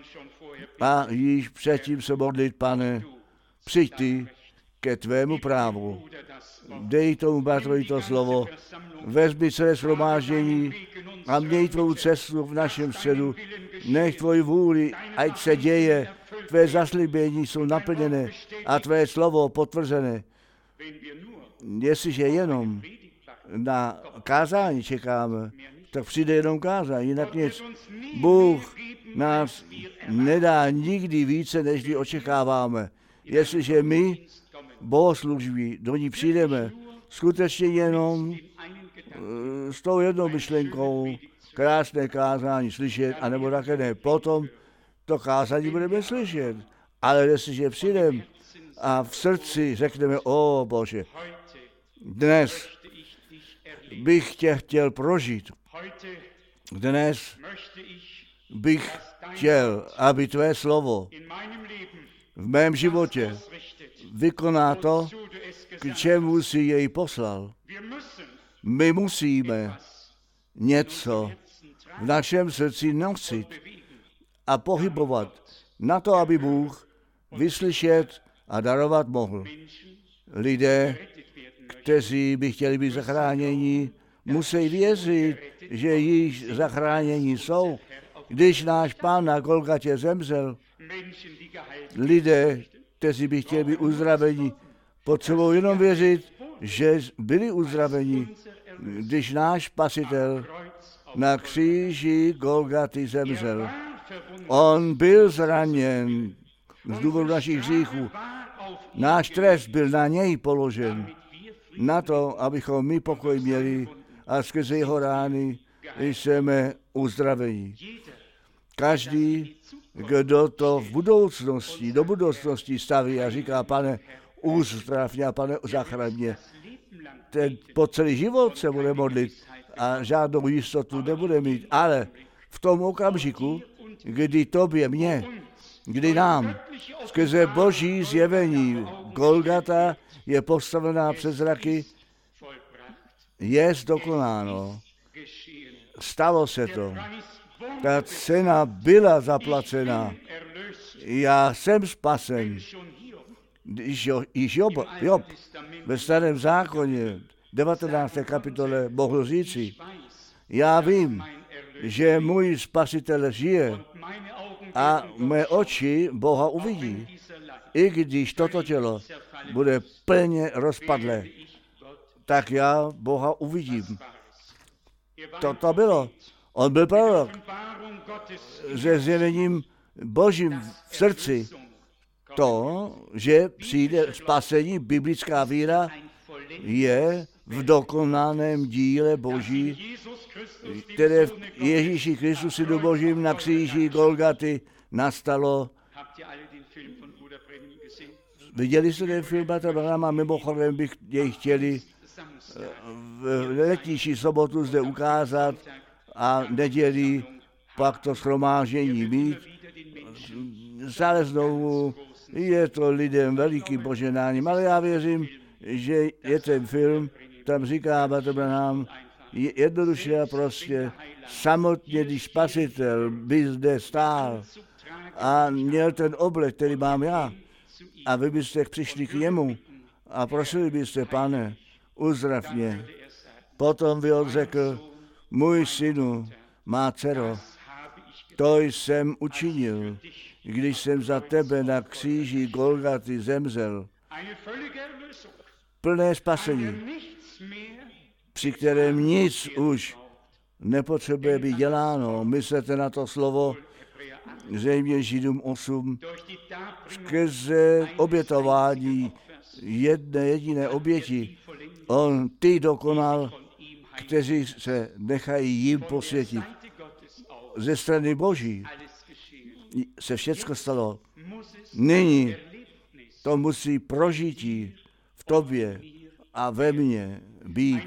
A již předtím se modlit, Pane, přijď ty ke tvému právu. Dej tomu bratrovi to slovo, vezmi celé shromáždění a měj tvou cestu v našem středu. Nech tvoji vůli, ať se děje, tvé zaslíbení jsou naplněné a tvé slovo potvrzené. Jestliže jenom na kázání čekáme, tak přijde jenom kázání, jinak nic. Bůh nás nedá nikdy více, než my očekáváme. Jestliže my bohoslužby do ní přijdeme, skutečně jenom s tou jednou myšlenkou krásné kázání slyšet, anebo také ne. Potom to kázání budeme slyšet. Ale jestliže přijdeme a v srdci řekneme, o Bože, dnes bych tě chtěl prožít. Dnes bych chtěl, aby tvé slovo v mém životě vykoná to, k čemu si jej poslal. My musíme něco v našem srdci nosit a pohybovat na to, aby Bůh vyslyšet a darovat mohl. Lidé, kteří by chtěli být zachráněni, musí věřit, že již zachráněni jsou. Když náš Pán na Golgatě zemřel, lidé, kteří by chtěli být uzdraveni, potřebují jenom věřit, že byli uzdraveni, když náš Spasitel na kříži Golgaty zemřel. On byl zraněn z důvodu našich hříchů. Náš trest byl na něj položen, na to, abychom my pokoj měli a skrze jeho rány jsme uzdraveni. Každý, kdo to v budoucnosti, do budoucnosti staví a říká, Pane, uzdrav mě, Pane, zachraň mě, ten po celý život se bude modlit a žádnou jistotu nebude mít, ale v tom okamžiku, kdy tobě, mě, kdy nám, skrze Boží zjevení, Golgata je postavená přes zraky, je dokonáno. Stalo se to. Ta cena byla zaplacena. Já jsem spasen. Již, již Job, Job ve Starém zákoně, devatenácté kapitole, mohl říci, já vím, že můj Spasitel žije a mé oči Boha uvidí. I když toto tělo bude plně rozpadlé, tak já Boha uvidím. To bylo. On byl prorok. Se zjevením Božím v srdci to, že přijde spasení, biblická víra je v dokonalém díle Boží, které v Ježíši Kristu, Synu Božím, na kříži Golgaty nastalo. Viděli jste ten film Bratra Branhama? Mimochodem bych jej chtěli v letnější sobotu zde ukázat a neděli pak to shromáždění mít. Stále znovu je to lidem velikým poženáním, ale já věřím, že je ten film, tam říká Bratr Branham, jednoduše a prostě samotně, když Spasitel by zde stál a měl ten oblek, který mám já, a vy byste přišli k němu a prosili byste, Pane, uzdrav mě. Potom by on řekl, můj synu, má dcero, to jsem učinil, když jsem za tebe na kříži Golgaty zemřel. Plné spasení, při kterém nic už nepotřebuje být děláno. Myslete na to slovo, zřejmě Židům osm, skrze obětování jedné jediné oběti. On ty dokonal, kteří se nechají jim posvětit. Ze strany Boží se všecko stalo. Nyní to musí prožití v tobě a ve mně být.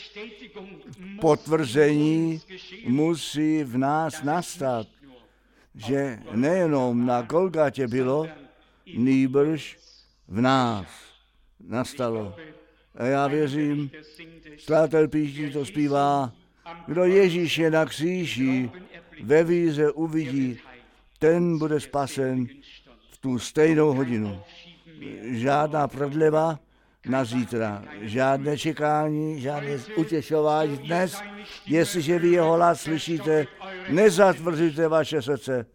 Potvrzení musí v nás nastat, že nejenom na Golgatě bylo, nýbrž v nás nastalo. A já věřím, skladatel písní to zpívá, kdo Ježíš je na kříži, ve víře uvidí, ten bude spasen v tu stejnou hodinu. Žádná prodleva na zítra, žádné čekání, žádné utěšování dnes. Jestliže vy jeho hlas slyšíte, nezatvrzujte vaše srdce.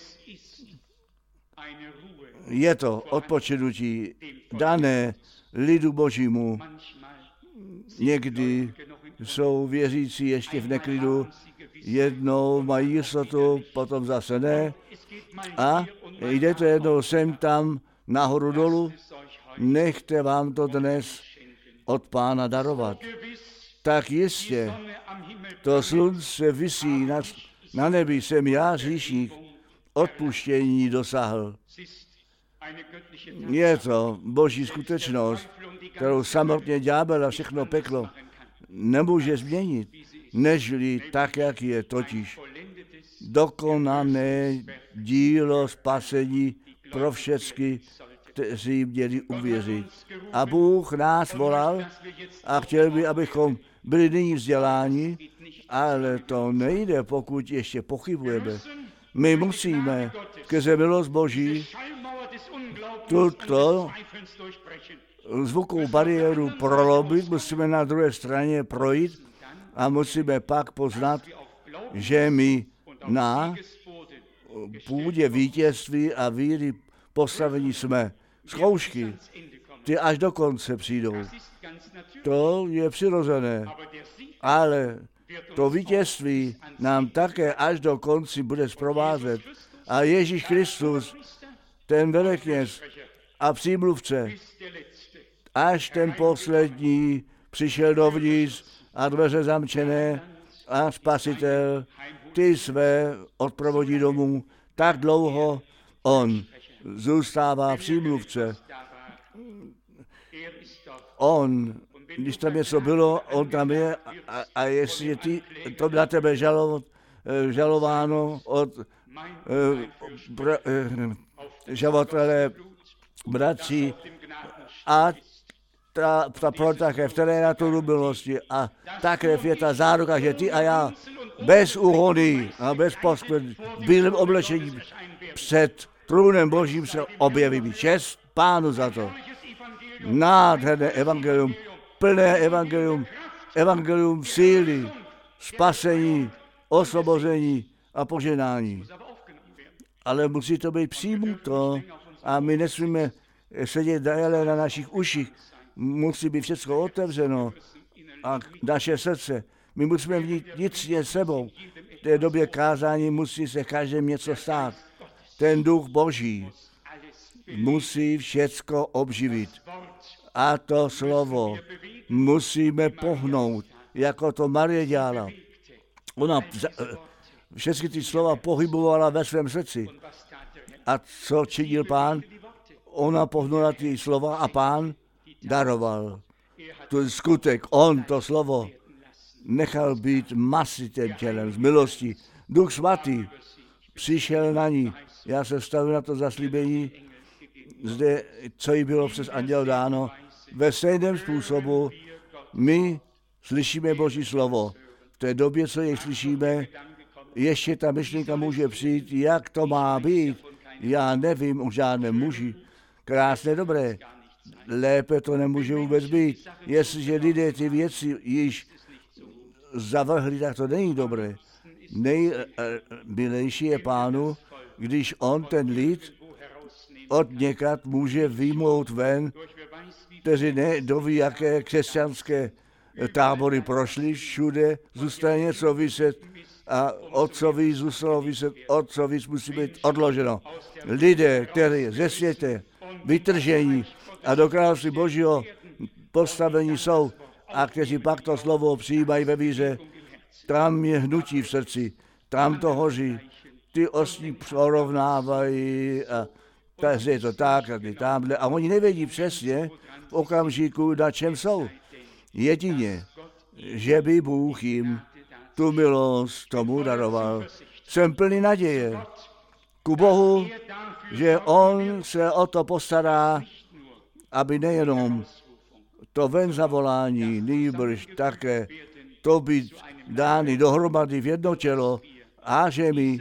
Je to odpočinutí dané lidu Božímu. Někdy jsou věřící ještě v neklidu, jednou mají jistotu, potom zase ne. A jde to jednou sem tam, nahoru dolů. Nechte vám to dnes od Pána darovat. Tak jistě, to slunce visí na, na nebi, jsem já hříšník, odpuštění dosáhl. Je to boží skutečnost, kterou samotně ďábel a všechno peklo nemůže změnit, nežli tak, jak je totiž dokonané dílo spasení pro všechny, kteří měli uvěřit. A Bůh nás volal a chtěl by, abychom byli nyní vzděláni, ale to nejde, pokud ještě pochybujeme. My musíme skrze milost Boží tuto zvukovou bariéru prolobit, musíme na druhé straně projít a musíme pak poznat, že my na půdě vítězství a víry postavení jsme. Zkoušky, ty až do konce přijdou. To je přirozené, ale to vítězství nám také až do konce bude zprovázet. A Ježíš Kristus, ten velekněz a přímluvce, až ten poslední přišel dovnitř a dveře zamčené a Spasitel ty své odprovodí domů, tak dlouho on zůstává přímluvce. On, když tam něco bylo, on tam je a, a jestli ty, to na tebe žalo, žalováno od br, žavatele bratří a ta, ta protakev, která je na tu lubilosti a ta krev je ta záruka, že ty a já bez úhony a bez poskvrny v bílém oblečení před trůnem Božím se objevím. Čest Pánu za to. Nádherné evangelium, plné evangelium, evangelium síly, spasení, osvobození a poženání. Ale musí to být přijímuto a my nesmíme sedět dále na našich uších. Musí být všechno otevřeno a naše srdce. My musíme mít vnitřně sebou. V té době kázání musí se každém něco stát. Ten duch Boží musí všecko obživit. A to slovo musíme pohnout, jako to Marie dělala. Ona všechny ty slova pohybovala ve svém srdci. A co činil Pán? ona pohnula ty slova a Pán daroval. To skutek, on to slovo nechal být masitým tělem z milosti. Duch svatý přišel na ní. Já se stavím na to zaslíbení, zde, co jí bylo přes anděl dáno. Ve stejném způsobu my slyšíme Boží slovo. V té době, co jej slyšíme, ještě ta myšlenka může přijít, jak to má být. Já nevím o žádném muži. Krásné, dobré. Lépe to nemůže vůbec být. Jestliže lidé ty věci již zavrhli, tak to není dobré. Nejmilejší je Pánu, když on ten lid od někud může vyjmout ven, kteří ne doví, jaké křesťanské tábory prošly, všude zůstane něco vyset a o co víc zůstalo vyset, o co víc musí být odloženo. Lidé, kteří ze světa vytržení a do království Božího postavení jsou a kteří pak to slovo přijímají ve víře, tam je hnutí v srdci, tam to hoří, ty ostní porovnávají a takže je to tak a ty tamhle a oni nevědí přesně v okamžiku, na čem jsou. Jedině, že by Bůh jim tu milost tomu daroval. Jsem plný naděje ku Bohu, že on se o to postará, aby nejenom to ven zavolání, nýbrž také to být dány dohromady v jedno tělo a že my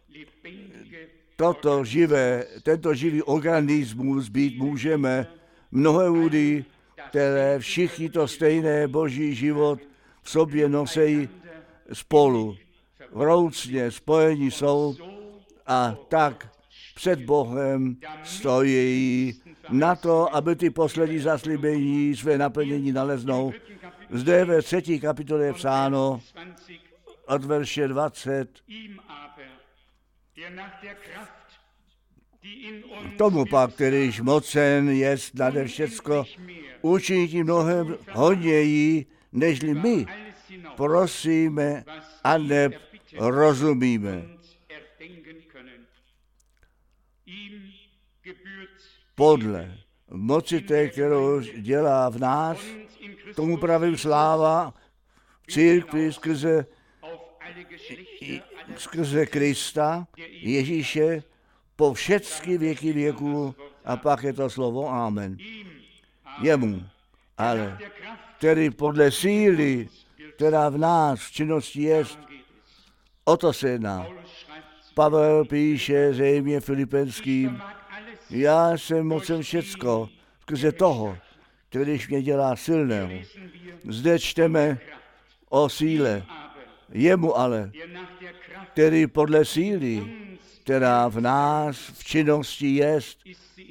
toto živé, tento živý organismus být můžeme mnohé údy, které všichni to stejné boží život v sobě nosejí spolu. Vroucně spojení jsou a tak před Bohem stojí na to, aby ty poslední zaslíbení své naplnění naleznou. Zde ve třetí kapitole je psáno od verše dvacet. Tomu pak, kterýž mocen jest nade všecko, učinit mnohem hodněji, nežli my prosíme a neb rozumíme. Podle moci té, kterou dělá v nás, tomu pravím sláva v církvi skrze, skrze Krista, Ježíše, po všechny věky věků a pak je to slovo Amen. Jemu, ale který podle síly, která v nás v činnosti jest, o to se jedná. Pavel píše zřejmě Filipenským, já jsem mocen všecko, skrze toho, kterýž mě dělá silného. Zde čteme o síle, jemu ale, který podle síly, která v nás v činnosti jest,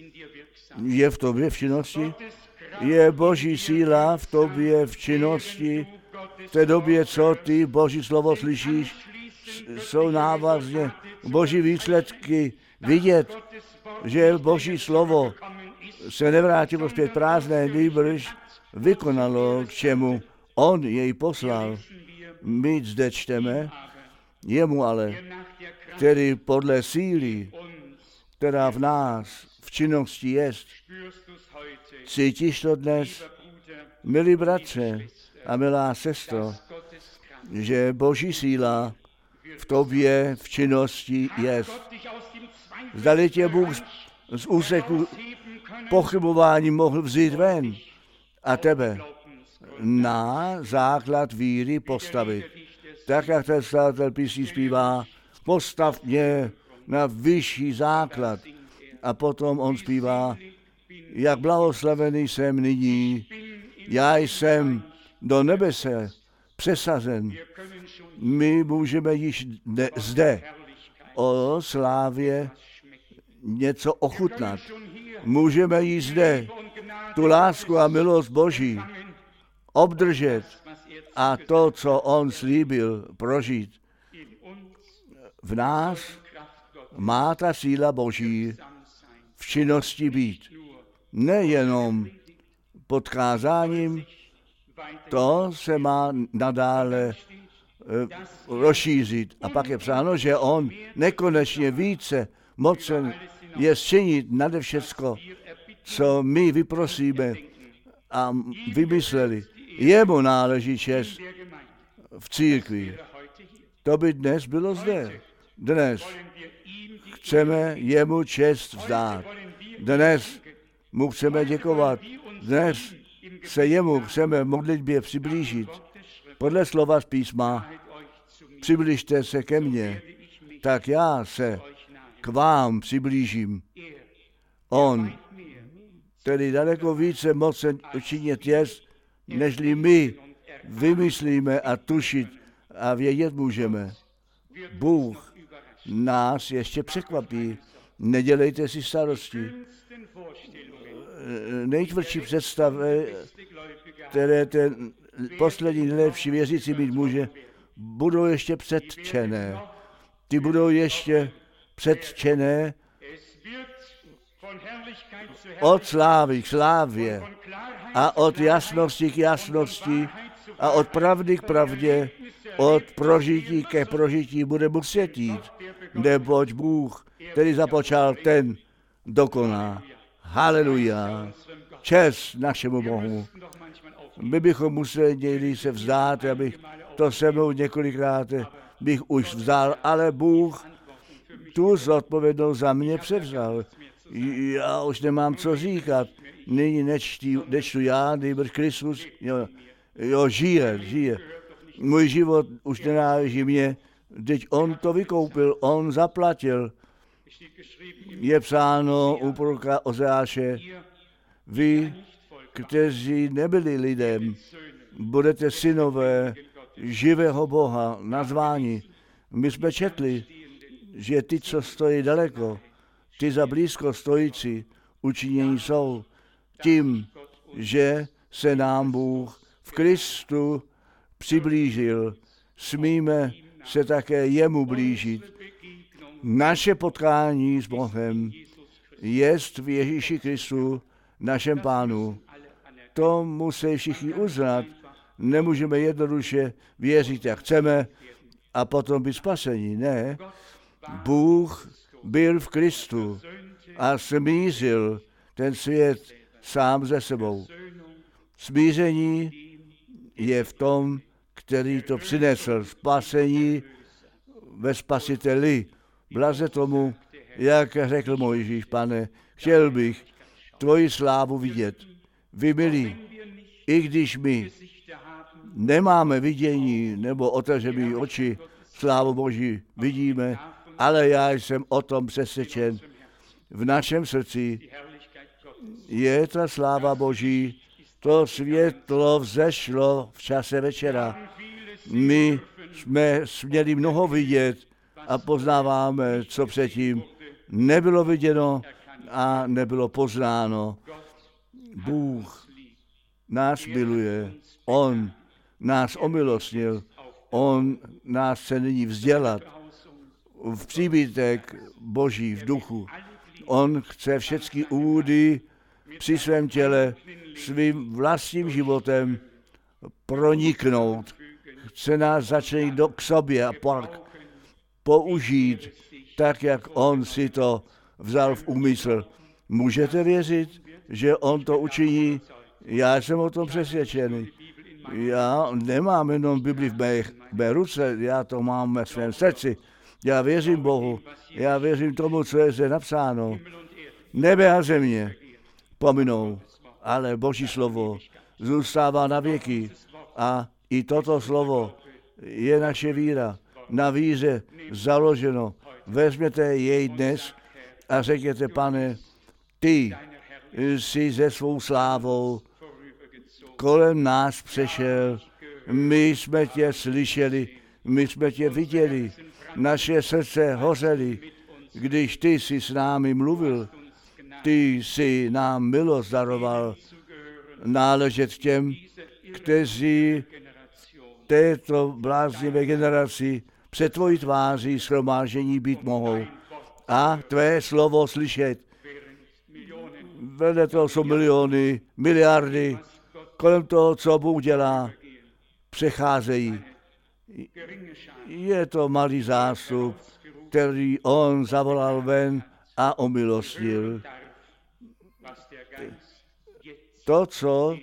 je v tobě v činnosti, je boží síla v tobě v činnosti, v té době, co ty boží slovo slyšíš, jsou návazně boží výsledky vidět, že boží slovo se nevrátilo zpět prázdné, nýbrž vykonalo, k čemu on jej poslal. My zde čteme, jemu ale, který podle síly, která v nás v činnosti jest. Cítíš to dnes, milí bratře a milá sestro, že boží síla v tobě v činnosti jest. Zdali tě Bůh z úseku pochybování mohl vzít ven a tebe na základ víry postavit. Tak, jak ten skladatel písní zpívá, postav mě na vyšší základ. A potom on zpívá, jak blahoslavený jsem nyní, já jsem do nebese přesazen. My můžeme již ne, zde o slávě něco ochutnat. Můžeme již zde tu lásku a milost Boží obdržet a to, co on slíbil, prožít. V nás má ta síla Boží v činnosti být. Nejenom pod kázáním, to se má nadále eh, rozšířit. A pak je psáno, že on nekonečně více mocen je činit nade všecko, co my vyprosíme a vymysleli. Jemu náleží čest v církvi. To by dnes bylo zde. Dnes chceme jemu čest vzdát. Dnes mu chceme děkovat. Dnes se jemu chceme v modlitbě přiblížit. Podle slova z písma, přibližte se ke mně, tak já se k vám přiblížím. On, tedy daleko více mocen učinit jest, nežli my vymyslíme a tušit a vědět můžeme. Bůh nás ještě překvapí. Nedělejte si starosti. Nejtvrdší představy, které ten poslední nejlepší věřící mít může, budou ještě předčené. Ty budou ještě předčené od slávy k slávě a od jasnosti k jasnosti a od pravdy k pravdě, od prožití ke prožití bude muset jít, neboť Bůh, který započal, ten dokoná. Haleluja. Čest našemu Bohu. My bychom museli někdy se vzdát, abych to se mnou několikrát bych už vzal, ale Bůh tu zodpovědnost za mě převzal. Já už nemám co říkat. Nyní nečtu, nečtu já, nýbrž Kristus, jo, jo, žije, žije. Můj život už nenáleží mě, teď on to vykoupil, on zaplatil. Je psáno u proroka Ozeáše, vy, kteří nebyli lidem, budete synové živého Boha nazváni. My jsme četli, že ty, co stojí daleko, ty za blízko stojící, učinění jsou tím, že se nám Bůh v Kristu přiblížil. Smíme se také jemu blížit. Naše potkání s Bohem jest v Ježíši Kristu, našem Pánu. To musí všichni uznat. Nemůžeme jednoduše věřit, jak chceme, a potom být spaseni. Ne. Bůh byl v Kristu a smířil ten svět sám ze sebou. Smíření je v tom, který to přinesl. Spasení ve Spasiteli. Blaze tomu, jak řekl Mojžíš, Pane, chtěl bych tvoji slávu vidět. Vy milí, i když my nemáme vidění nebo otevřené oči, slávu Boží vidíme, ale já jsem o tom přesvědčen. V našem srdci je ta sláva Boží, to světlo vzešlo v čase večera. My jsme směli mnoho vidět a poznáváme, co předtím nebylo viděno a nebylo poznáno. Bůh nás miluje, on nás omilostnil, on nás chce nyní vzdělat v příbytek Boží v duchu. On chce všechny údy při svém těle svým vlastním životem proniknout. Chce nás začít do k sobě a pak použít tak, jak on si to vzal v úmysl. Můžete věřit, že on to učiní? Já jsem o tom přesvědčený. Já nemám jenom Bibli v mé, mé ruce, já to mám ve svém srdci. Já věřím Bohu, já věřím tomu, co je zde napsáno. Nebe a země pominou, ale Boží slovo zůstává na věky. A i toto slovo je naše víra. Na víře založeno. Vezměte jej dnes a řekněte, Pane, ty jsi se svou slávou kolem nás přešel. My jsme tě slyšeli, my jsme tě viděli. Naše srdce hořely, když ty jsi s námi mluvil. Ty jsi nám milost daroval náležet těm, kteří této bláznivé generaci před tvojí tváří shromáždění být mohou a tvé slovo slyšet. Vedle toho jsou miliony, miliardy, kolem toho, co Bůh dělá, přecházejí. Je to malý zástup, který on zavolal ven a omilostnil. to, co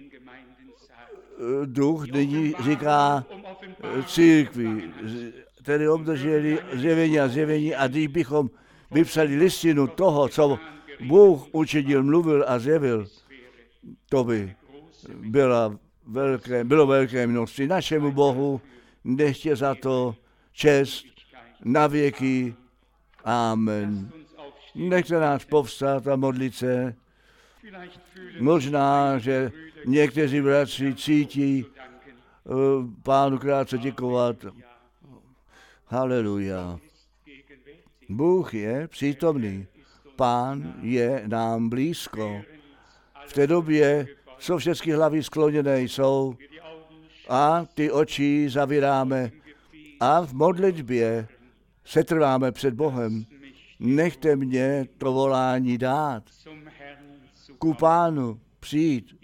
duch nyní říká církvi, tedy obdrželi zjevení a zjevení, a když bychom vypsali listinu toho, co Bůh učinil, mluvil a zjevil, to by byla velké, bylo velké množství. Našemu Bohu nechtě za to čest na věky. Amen. Nechte nás povstat a modlit se. Možná, že někteří bratři cítí uh, Pánu krátce děkovat. Haleluja. Bůh je přítomný. Pán je nám blízko. V té době, co všechny hlavy skloněné jsou a ty oči zavíráme a v modlitbě setrváme před Bohem. Nechte mě to volání dát. Ku Pánu přijít,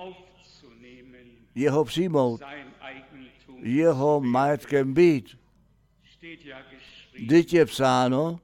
jeho přijmout, jeho majetkem být. Vždyť je psáno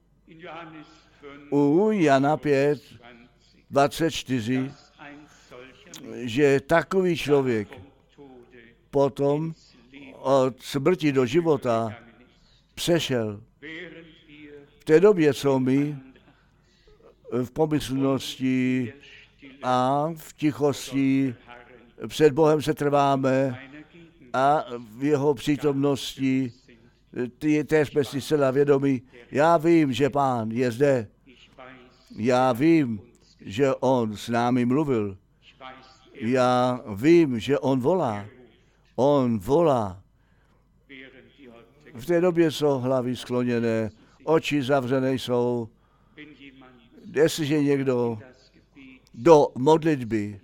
u Jana pět, dvacet čtyři, že takový člověk potom od smrti do života přešel. V té době, co my v pomyslnosti a v tichosti před Bohem se trváme a v jeho přítomnosti té jsme si zcela vědomí. Já vím, že Pán je zde. Já vím, že on s námi mluvil. Já vím, že on volá. On volá. V té době jsou hlavy skloněné, oči zavřené jsou. Jestliže někdo do modlitby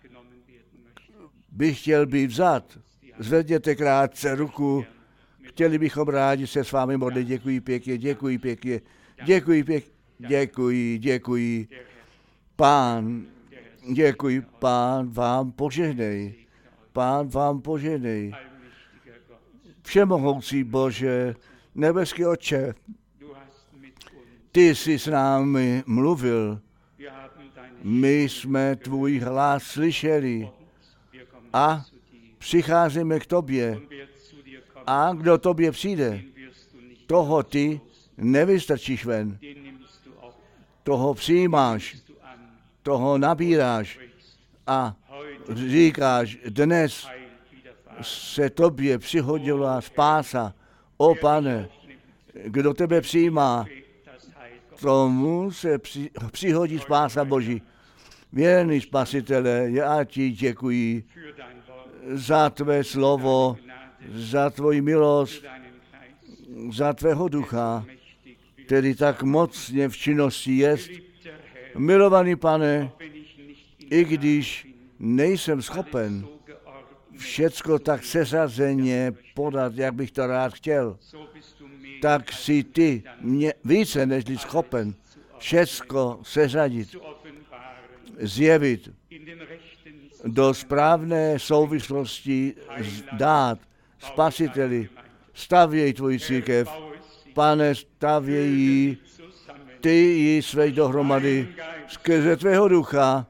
by chtěl být vzat, zvedněte krátce ruku. Chtěli bychom rádi se s vámi modlit. Děkuji pěkně, děkuji pěkně, děkuji pěkně, děkuji, děkuji. Pán, děkuji, Pán vám požehnej. Pán vám požehnej. Všemohoucí Bože, nebeský Otče, ty jsi s námi mluvil. My jsme tvůj hlas slyšeli a přicházíme k tobě. A kdo tobě přijde, toho ty nevystrčíš ven. Toho přijímáš, toho nabíráš a říkáš, dnes se tobě přihodila spása. O Pane, kdo tebe přijímá, tomu se při, přihodí spása Boží. Věrný Spasitele, já ti děkuji za tvé slovo, za tvoji milost, za tvého ducha, který tak mocně v činnosti jest. Milovaný Pane, i když nejsem schopen všecko tak seřazeně podat, jak bych to rád chtěl, tak si ty mě více než schopen všecko seřadit, zjevit, do správné souvislosti dát. Spasiteli, stavěj tvoji církev, Pane, stavěj ji, ty ji svej dohromady skrze tvého ducha,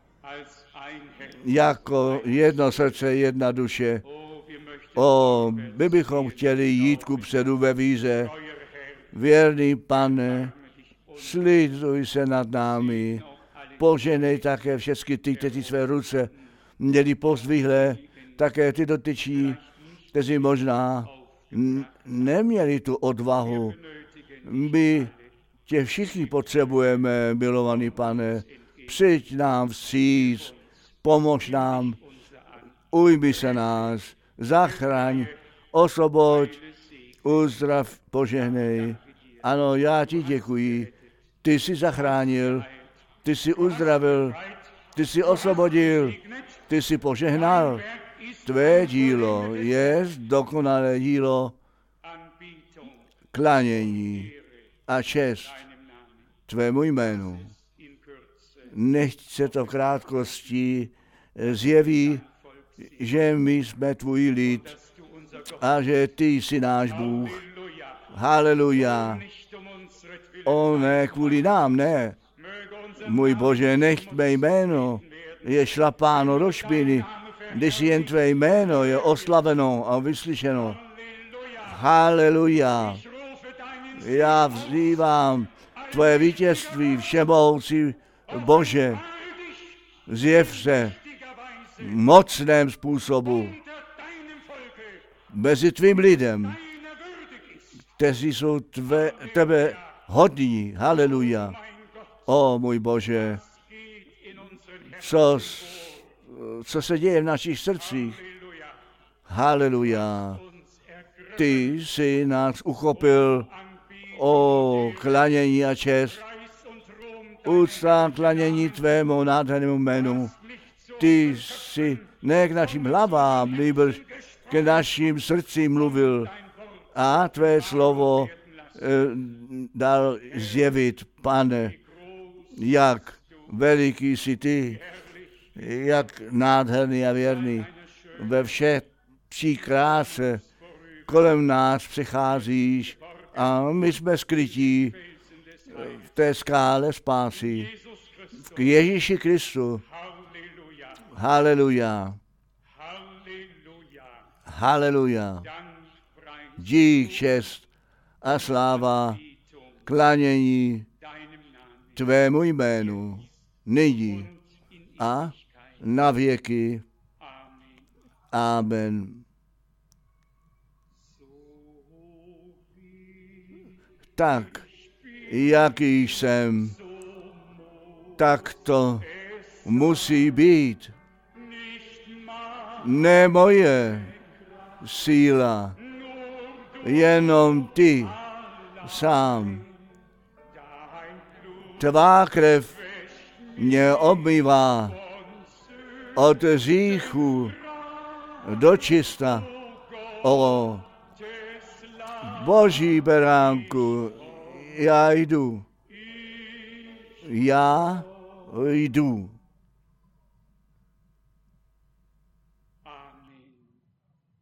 jako jedno srdce, jedna duše. O, my bychom chtěli jít kupředu ve víře. Věrný Pane, sliduj se nad námi, poženej také všechny ty, kteří své ruce měli pozdvihlé, také ty dotyčí, kteří možná n- neměli tu odvahu. My tě všichni potřebujeme, milovaný Pane. Přijď nám vstříc, pomož nám, ujmi se nás, zachraň, osvoboď, uzdrav, požehnej. Ano, já ti děkuji. Ty jsi zachránil, ty jsi uzdravil, ty jsi osvobodil, ty jsi požehnal. Tvé dílo je dokonalé dílo klanění a čest tvému jménu. Nechť se to v krátkosti zjeví, že my jsme tvůj lid a že ty jsi náš Bůh. Haleluja. O ne, kvůli nám, ne. Můj Bože, nechť mé jméno je šlapáno do špiny, když jen tvé jméno je oslaveno a vyslyšeno. Haleluja. Já vzývám tvoje vítězství, všemohoucí Bože. Zjev se v mocném způsobu mezi tvým lidem, kteří jsou tve, tebe hodní. Haleluja. O můj Bože, co, co se děje v našich srdcích. Haleluja. Ty jsi nás uchopil, o klanění a čest, úcta klanění tvému nádhernému jménu. Ty jsi ne k našim hlavám, nýbrž k našim srdcím mluvil a tvé slovo eh, dal zjevit, Pane, jak veliký jsi ty, jak nádherný a věrný. Ve vše vší kráse kolem nás přicházíš a my jsme skrytí v té skále spásy. K Ježíši Kristu. Haleluja. Haleluja. Dík, čest a sláva, klanění tvému jménu, nyní a na věky. Amen. Tak, jaký jsem, tak to musí být. Ne moje síla, jenom ty sám. Tvá krev mě obmývá od hříchu do čista. O Boží beránku, já jdu. Já jdu.